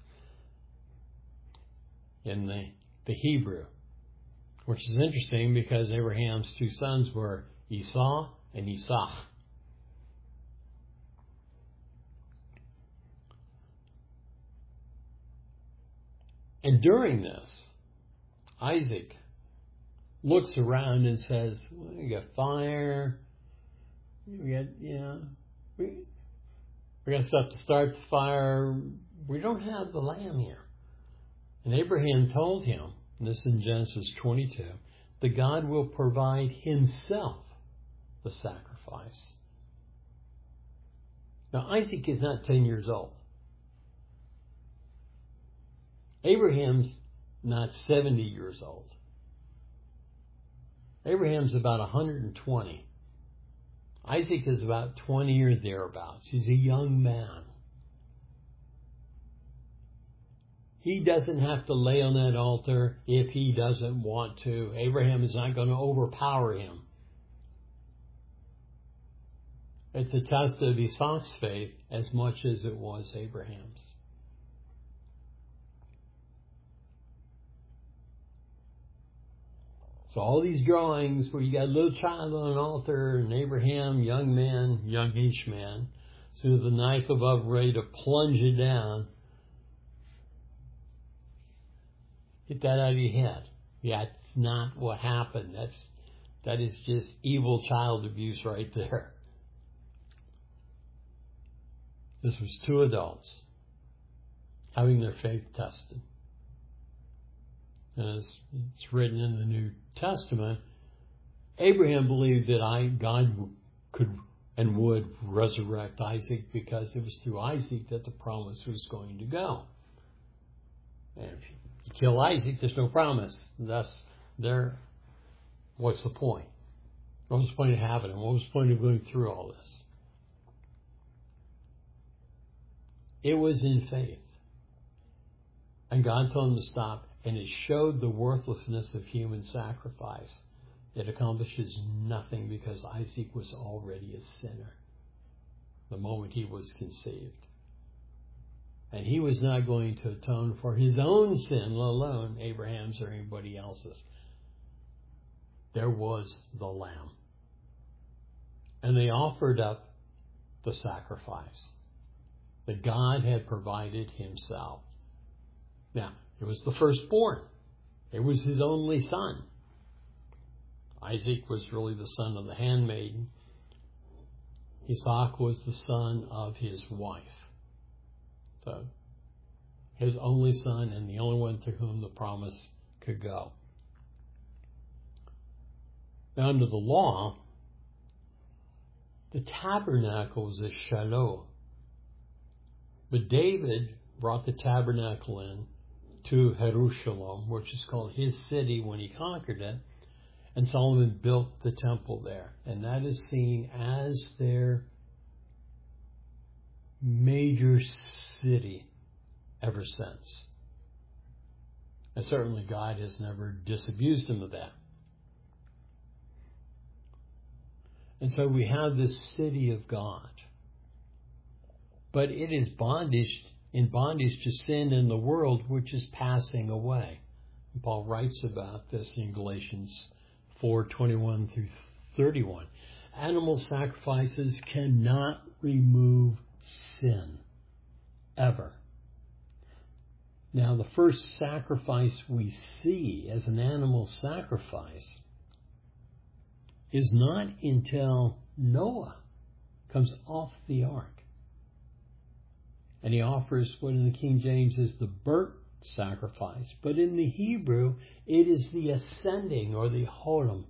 in the Hebrew, which is interesting because Abraham's 2 sons were Esau and Isaac. And during this, Isaac looks around and says, well, we got fire, we got stuff to start the fire, we don't have the lamb here. And Abraham told him, and this is in Genesis 22, that God will provide himself the sacrifice. Now, Isaac is not 10 years old. Abraham's not 70 years old. Abraham's about 120. Isaac is about 20 or thereabouts. He's a young man. He doesn't have to lay on that altar if he doesn't want to. Abraham is not going to overpower him. It's a test of Isaac's faith as much as it was Abraham's. So all these drawings where you got a little child on an altar and Abraham, young man, youngish man, so the knife above ready to plunge it down, get that out of your head. That's not what happened. That is just evil child abuse right there. This was two adults having their faith tested. As it's written in the New Testament, Abraham believed that God could and would resurrect Isaac because it was through Isaac that the promise was going to go. And if you kill Isaac, there's no promise. Thus, what's the point? What was the point of having him? What was the point of going through all this? It was in faith. And God told him to stop. And it showed the worthlessness of human sacrifice. It accomplishes nothing because Isaac was already a sinner the moment he was conceived. And he was not going to atone for his own sin, let alone Abraham's or anybody else's. There was the lamb. And they offered up the sacrifice that God had provided himself. Now, it was the firstborn. It was his only son. Isaac was really the son of the handmaiden. Isaac was the son of his wife. So, his only son and the only one through whom the promise could go. Now, under the law, the tabernacle was a Shiloh. But David brought the tabernacle in to Jerusalem, which is called his city when he conquered it, and Solomon built the temple there. And that is seen as their major city ever since. And certainly God has never disabused him of that. And so we have this city of God. But it is in bondage to sin in the world, which is passing away. And Paul writes about this in Galatians 4:21 through 31. Animal sacrifices cannot remove sin, ever. Now, the first sacrifice we see as an animal sacrifice is not until Noah comes off the ark. And he offers what in the King James is the burnt sacrifice. But in the Hebrew, it is the ascending or the holam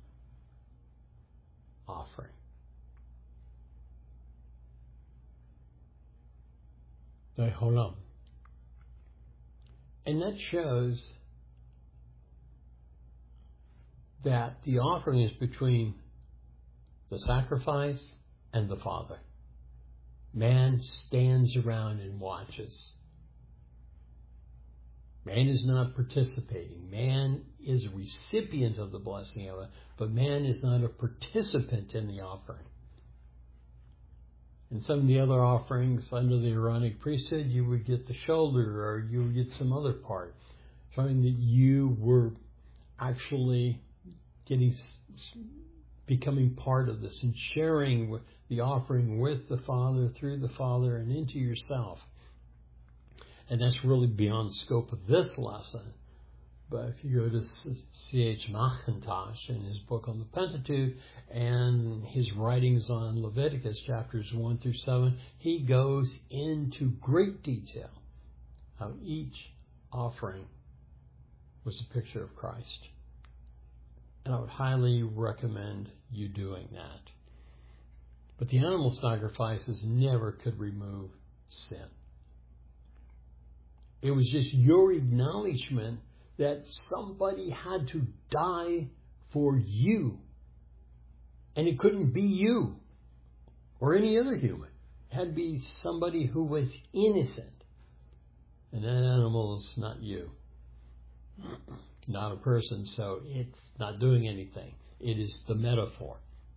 offering. The holam. And that shows that the offering is between the sacrifice and the Father. Man stands around and watches. Man is not participating. Man is a recipient of the blessing of it, but man is not a participant in the offering. In some of the other offerings under the Aaronic priesthood, you would get the shoulder or you would get some other part, showing that you were actually becoming part of this and sharing the offering with the Father, through the Father, and into yourself. And that's really beyond the scope of this lesson. But if you go to C.H. Mackintosh in his book on the Pentateuch and his writings on Leviticus chapters 1 through 7, he goes into great detail how each offering was a picture of Christ. And I would highly recommend you doing that. But the animal sacrifices never could remove sin. It was just your acknowledgement that somebody had to die for you. And it couldn't be you or any other human. It had to be somebody who was innocent. And that animal is not you, not a person, so it's not doing anything. It is the metaphor.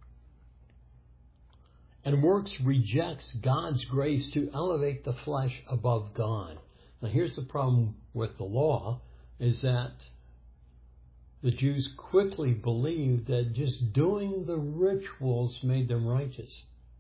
And works rejects God's grace to elevate the flesh above God. Now here's the problem with the law, is that the Jews quickly believed that just doing the rituals made them righteous.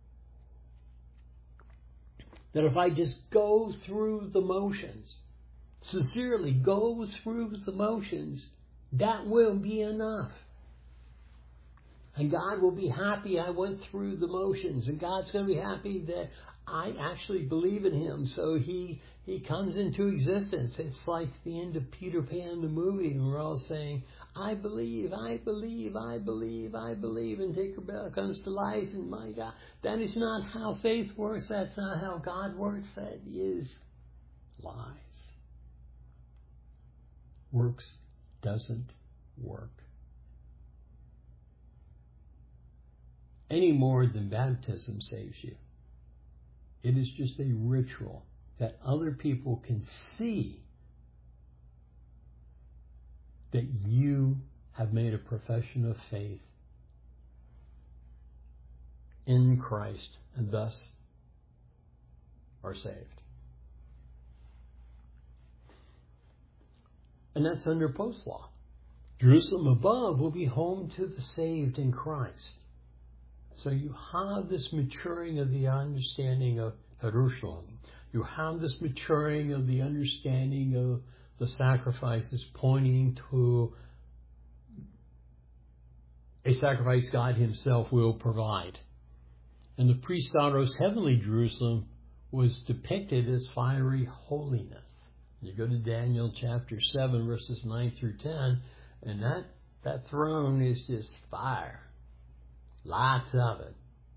That if I just go through the motions, sincerely go through the motions, that will be enough. And God will be happy I went through the motions. And God's going to be happy that I actually believe in Him. So He comes into existence. It's like the end of Peter Pan, the movie, and we're all saying, I believe, I believe, I believe, I believe. And Tinkerbell comes to life. And my God, that is not how faith works. That's not how God works. That is lies. Works doesn't work. Any more than baptism saves you. It is just a ritual that other people can see that you have made a profession of faith in Christ and thus are saved. And that's under post-law. Jerusalem above will be home to the saved in Christ. So you have this maturing of the understanding of Jerusalem. You have this maturing of the understanding of the sacrifices pointing to a sacrifice God Himself will provide. And the priest-daughter's heavenly Jerusalem was depicted as fiery holiness. You go to Daniel chapter 7, verses 9 through 10, and that throne is just fire. Lots of it.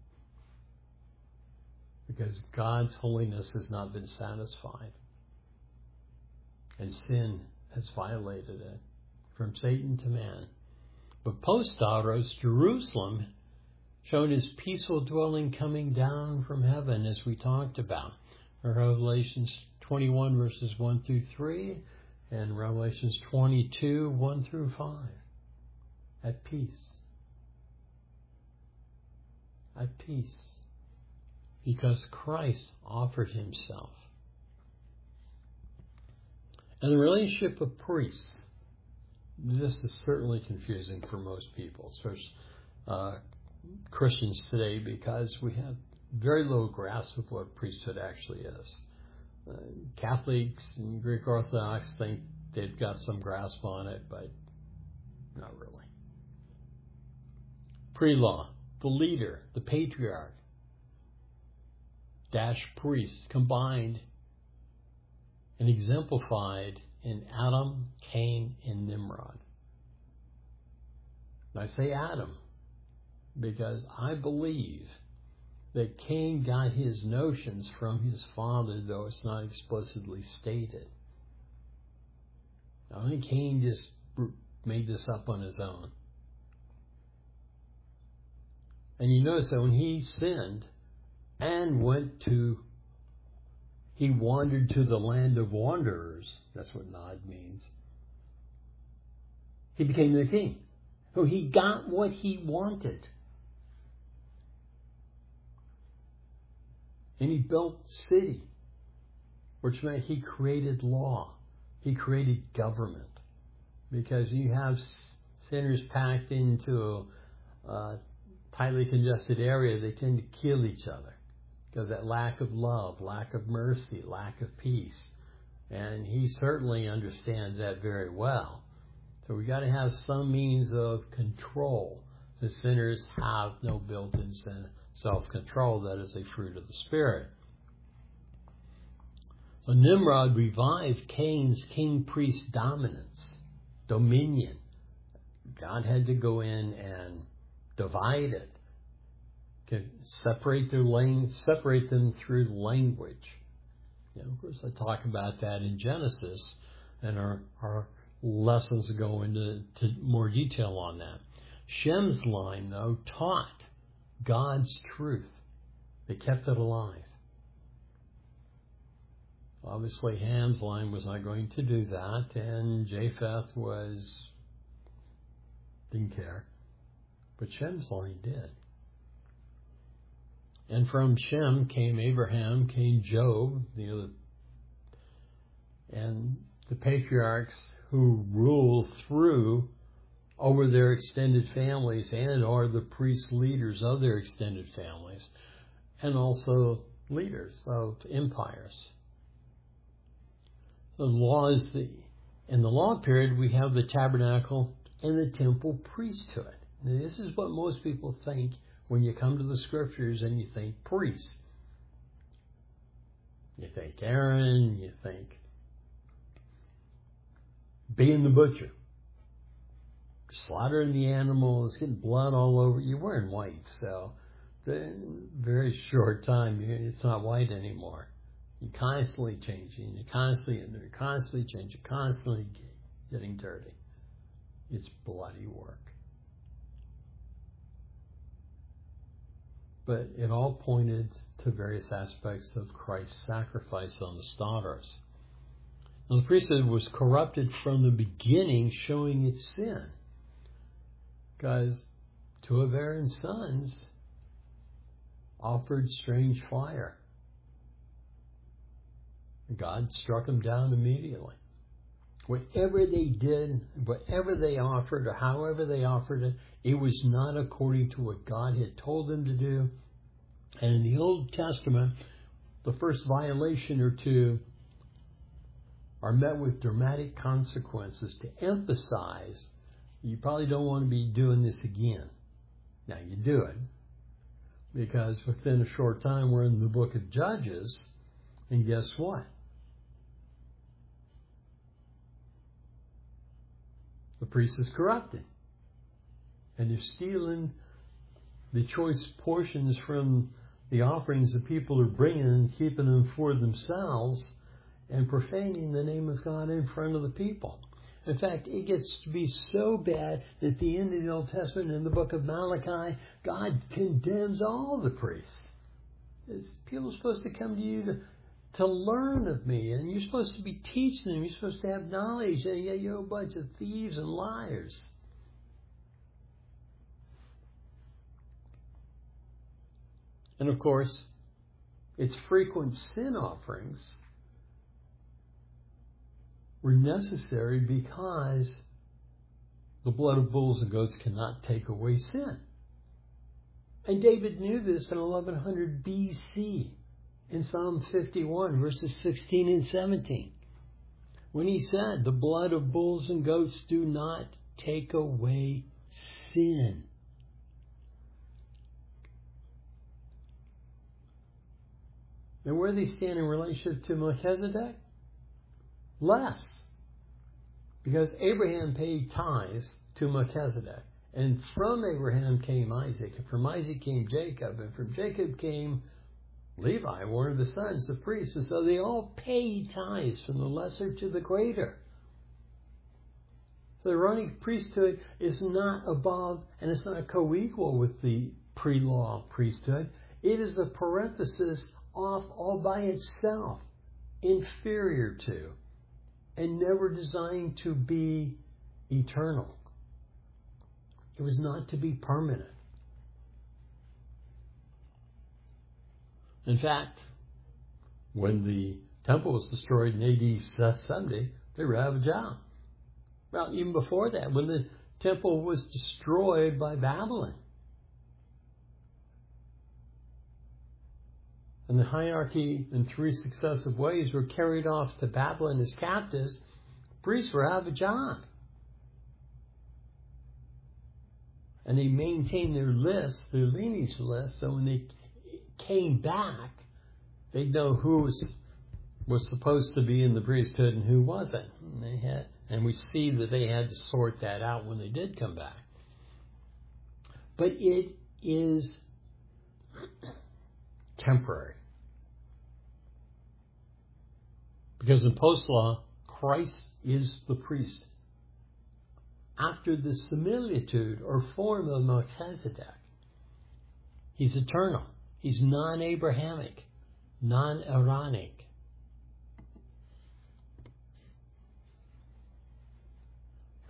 Because God's holiness has not been satisfied. And sin has violated it. From Satan to man. But post-Dauros, Jerusalem showed His peaceful dwelling coming down from heaven, as we talked about. Revelations 21 verses 1 through 3 and Revelations 22 1 through 5. At peace. At peace. Because Christ offered Himself. And the relationship of priests. This is certainly confusing for most people, especially Christians today, because we have very little grasp of what priesthood actually is. Catholics and Greek Orthodox think they've got some grasp on it, but not really. Pre-law, the leader, the patriarch, priest, combined and exemplified in Adam, Cain, and Nimrod. And I say Adam because I believe that Cain got his notions from his father, though it's not explicitly stated. I think Cain just made this up on his own. And you notice that when he sinned and he wandered to the land of wanderers, that's what Nod means, he became their king. So he got what he wanted. And he built city, which meant he created law. He created government. Because you have sinners packed into a tightly congested area, they tend to kill each other. Because that lack of love, lack of mercy, lack of peace. And he certainly understands that very well. So we got to have some means of control. So sinners have no built-in self-control. That is a fruit of the Spirit. So Nimrod revived Cain's king-priest dominance, dominion. God had to go in and divide it. Separate them through language. Of course, I talk about that in Genesis, and our lessons go into more detail on that. Shem's line, though, taught God's truth. They kept it alive. Obviously, Ham's line was not going to do that, and Japheth didn't care. But Shem's line did. And from Shem came Abraham, came Job, and the patriarchs who rule through over their extended families and are the priest leaders of their extended families, and also leaders of empires. The laws, in the law period, we have the tabernacle and the temple priesthood. Now, this is what most people think when you come to the scriptures and you think priests. You think Aaron, you think being the butcher, slaughtering the animals, getting blood all over. You're wearing white, so in a very short time, it's not white anymore. You're constantly changing. You're constantly changing, constantly getting dirty. It's bloody work. But it all pointed to various aspects of Christ's sacrifice on the stars. Now, the priesthood was corrupted from the beginning, showing its sin. Because two of Aaron's sons offered strange fire. God struck them down immediately. Whatever they did, whatever they offered, or however they offered it, it was not according to what God had told them to do. And in the Old Testament, the first violation or two are met with dramatic consequences to emphasize you probably don't want to be doing this again. Now you do it, because within a short time we're in the book of Judges, and guess what? The priest is corrupted. And they're stealing the choice portions from the offerings that people are bringing and keeping them for themselves and profaning the name of God in front of the people. In fact, it gets to be so bad that at the end of the Old Testament, in the book of Malachi, God condemns all the priests. People are supposed to come to you to learn of me, and you're supposed to be teaching them. You're supposed to have knowledge, and yet you're a bunch of thieves and liars. And of course, its frequent sin offerings were necessary because the blood of bulls and goats cannot take away sin. And David knew this in 1100 BC in Psalm 51, verses 16 and 17, when he said, the blood of bulls and goats do not take away sin. And where they stand in relationship to Melchizedek? Less. Because Abraham paid tithes to Melchizedek. And from Abraham came Isaac. And from Isaac came Jacob. And from Jacob came Levi, one of the sons, the priests. And so they all paid tithes from the lesser to the greater. So the Aaronic priesthood is not above and it's not co-equal with the pre-law priesthood. It is a parenthesis off all by itself, inferior to, and never designed to be eternal. It was not to be permanent. In fact, when the temple was destroyed in AD 70, they ravaged out. Well, even before that, when the temple was destroyed by Babylon, and the hierarchy in 3 successive ways were carried off to Babylon as captives, priests were ravaged out. And they maintained their list, their lineage list, so when they came back, they'd know who was supposed to be in the priesthood and who wasn't. And we see that they had to sort that out when they did come back. But it is temporary. Because in post-law, Christ is the priest after the similitude or form of Melchizedek. He's eternal. He's non-Abrahamic, non-Aaronic.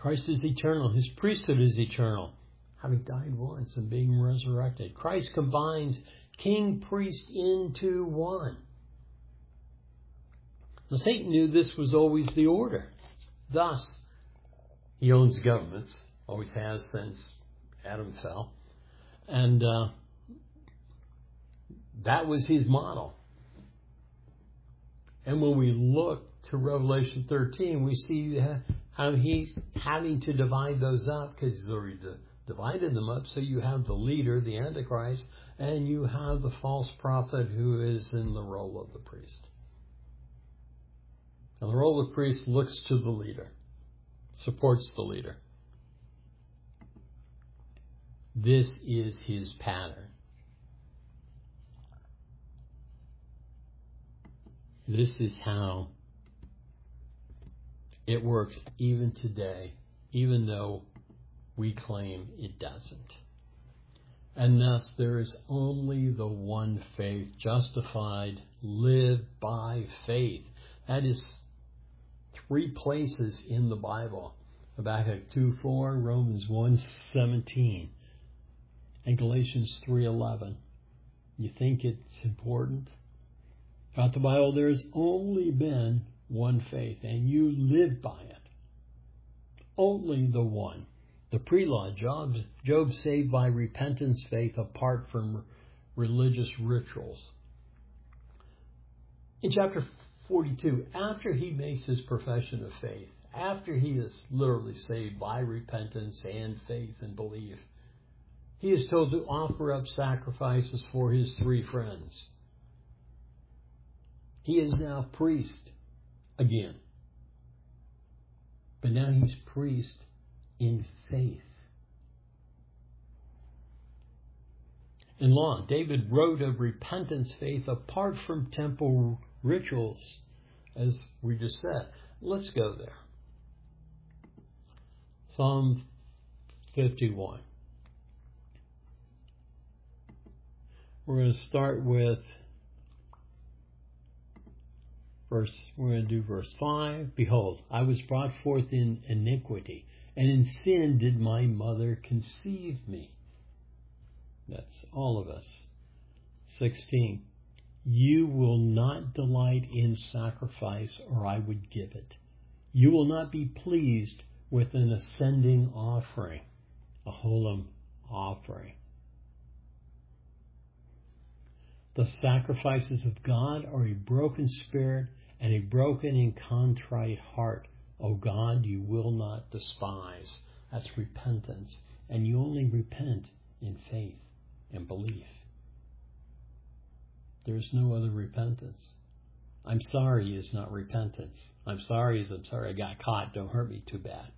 Christ is eternal. His priesthood is eternal, having died once and being resurrected. Christ combines king, priest into one. Now, Satan knew this was always the order. Thus, he owns governments, always has since Adam fell. And that was his model. And when we look to Revelation 13, we see how he's having to divide those up, because he's already divided them up. So you have the leader, the Antichrist, and you have the false prophet who is in the role of the priest. And the role of the priest looks to the leader, supports the leader. This is his pattern. This is how it works even today, even though we claim it doesn't. And thus there is only the one faith, justified, live by faith. That is 3 places in the Bible. Habakkuk 2:4, Romans 1:17, and Galatians 3:11. You think it's important? Throughout the Bible, there's only been one faith, and you live by it. Only the one. The pre-law, Job saved by repentance faith apart from religious rituals. In chapter 42, after he makes his profession of faith, after he is literally saved by repentance and faith and belief, he is told to offer up sacrifices for his 3 friends. He is now priest again. But now he's priest in faith. In law, David wrote of repentance faith apart from temple rituals, as we just said. Let's go there. Psalm 51. We're going to start with we're going to do verse 5. Behold, I was brought forth in iniquity, and in sin did my mother conceive me. That's all of us. 16. You will not delight in sacrifice, or I would give it. You will not be pleased with an ascending offering, a holam offering. The sacrifices of God are a broken spirit and a broken and contrite heart. O God, you will not despise. That's repentance. And you only repent in faith and belief. There's no other repentance. I'm sorry is not repentance. I'm sorry is I'm sorry I got caught. Don't hurt me too bad.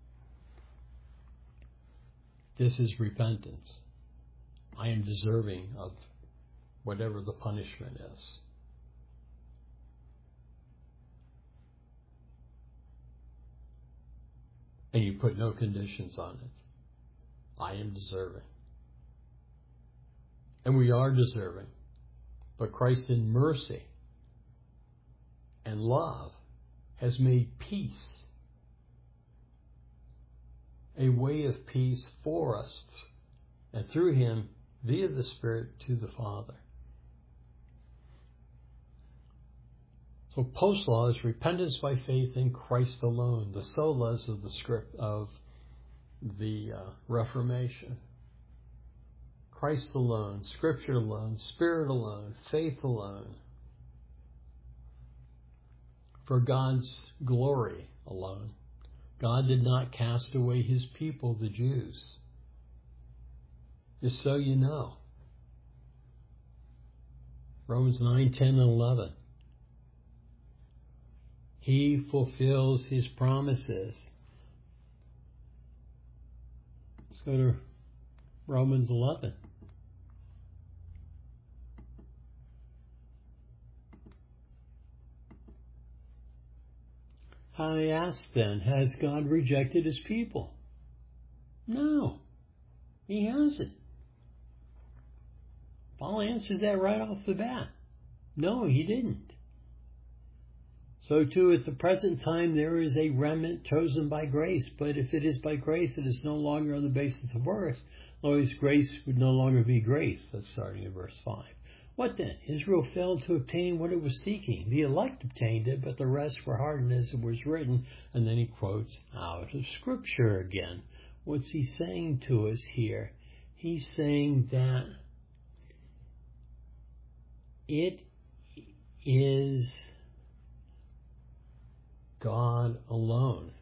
This is repentance. I am deserving of whatever the punishment is. And you put no conditions on it. I am deserving. And we are deserving. But Christ in mercy and love has made peace, a way of peace for us, and through him, via the Spirit, to the Father. So post-law is repentance by faith in Christ alone, the solas of the script of the Reformation. Christ alone, Scripture alone, Spirit alone, faith alone. For God's glory alone. God did not cast away his people, the Jews. Just so you know. Romans 9, 10, and 11. He fulfills his promises. Let's go to Romans 11. I ask then, has God rejected his people? No, he hasn't. Paul answers that right off the bat. No, he didn't. So too at the present time there is a remnant chosen by grace. But if it is by grace, it is no longer on the basis of works. Otherwise, grace would no longer be grace. That's starting in verse 5. What then? Israel failed to obtain what it was seeking. The elect obtained it, but the rest were hardened, as it was written. And then he quotes out of Scripture again. What's he saying to us here? He's saying that it is God alone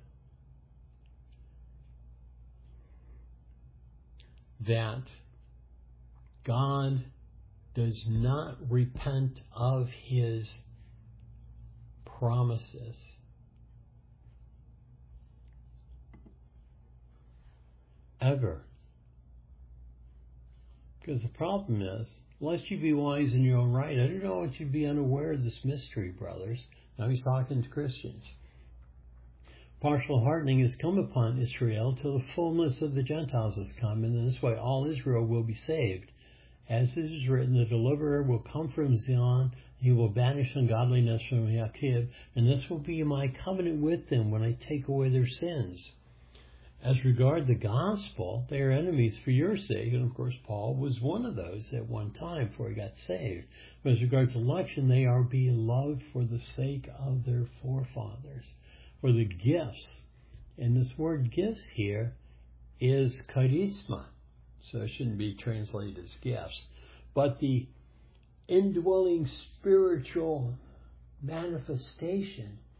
that God does not repent of his promises. Ever. Because the problem is, lest you be wise in your own right, I don't want you to be unaware of this mystery, brothers. Now he's talking to Christians. Partial hardening has come upon Israel till the fullness of the Gentiles has come, and in this way all Israel will be saved. As it is written, the deliverer will come from Zion, he will banish ungodliness from Jacob, and this will be my covenant with them when I take away their sins. As regard the gospel, they are enemies for your sake, and of course Paul was one of those at one time before he got saved. But as regards election, they are beloved for the sake of their forefathers. For the gifts, and this word gifts here is charisma, so it shouldn't be translated as gifts, but the indwelling spiritual manifestation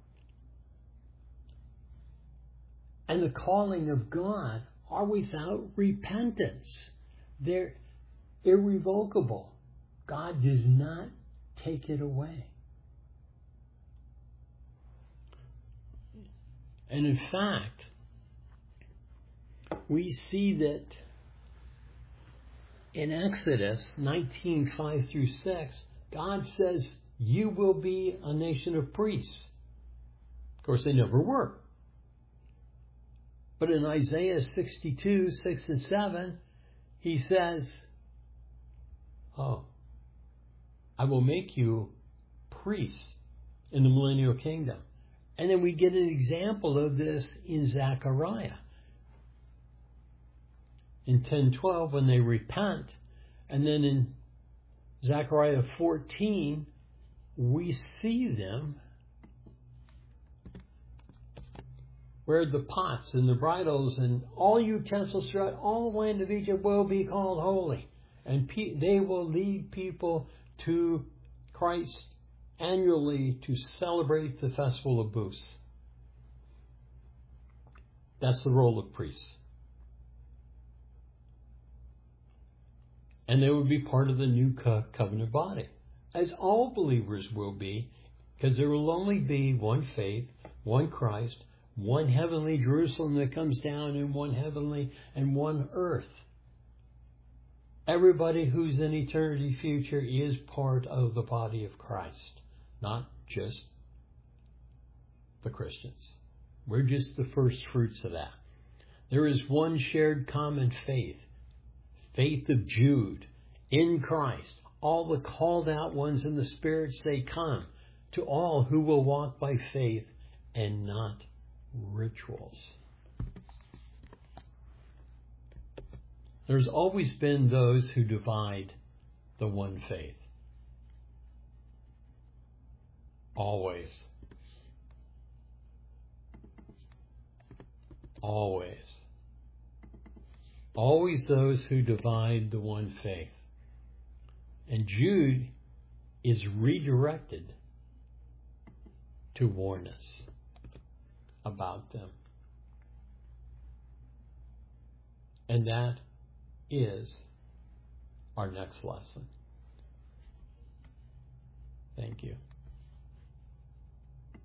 and the calling of God are without repentance. They're irrevocable. God does not take it away. And in fact, we see that in Exodus 19:5 through 6, God says, you will be a nation of priests. Of course, they never were. But in Isaiah 62, 6 and 7, he says, I will make you priests in the millennial kingdom. And then we get an example of this in Zechariah. In 10:12, when they repent, and then in Zechariah 14, we see them where the pots and the bridles and all utensils throughout all the land of Egypt will be called holy. And they will lead people to Christ annually to celebrate the festival of Booths. That's the role of priests. And they will be part of the new covenant body, as all believers will be, because there will only be one faith, one Christ, one heavenly Jerusalem that comes down, and one heavenly and one earth. Everybody who's in eternity future is part of the body of Christ, not just the Christians. We're just the first fruits of that. There is one shared common faith, faith of Jude, in Christ. All the called out ones in the Spirit say, come to all who will walk by faith and not rituals. There's always been those who divide the one faith. Always. Always. Always those who divide the one faith. And Jude is redirected to warn us about them. And that is our next lesson. Thank you.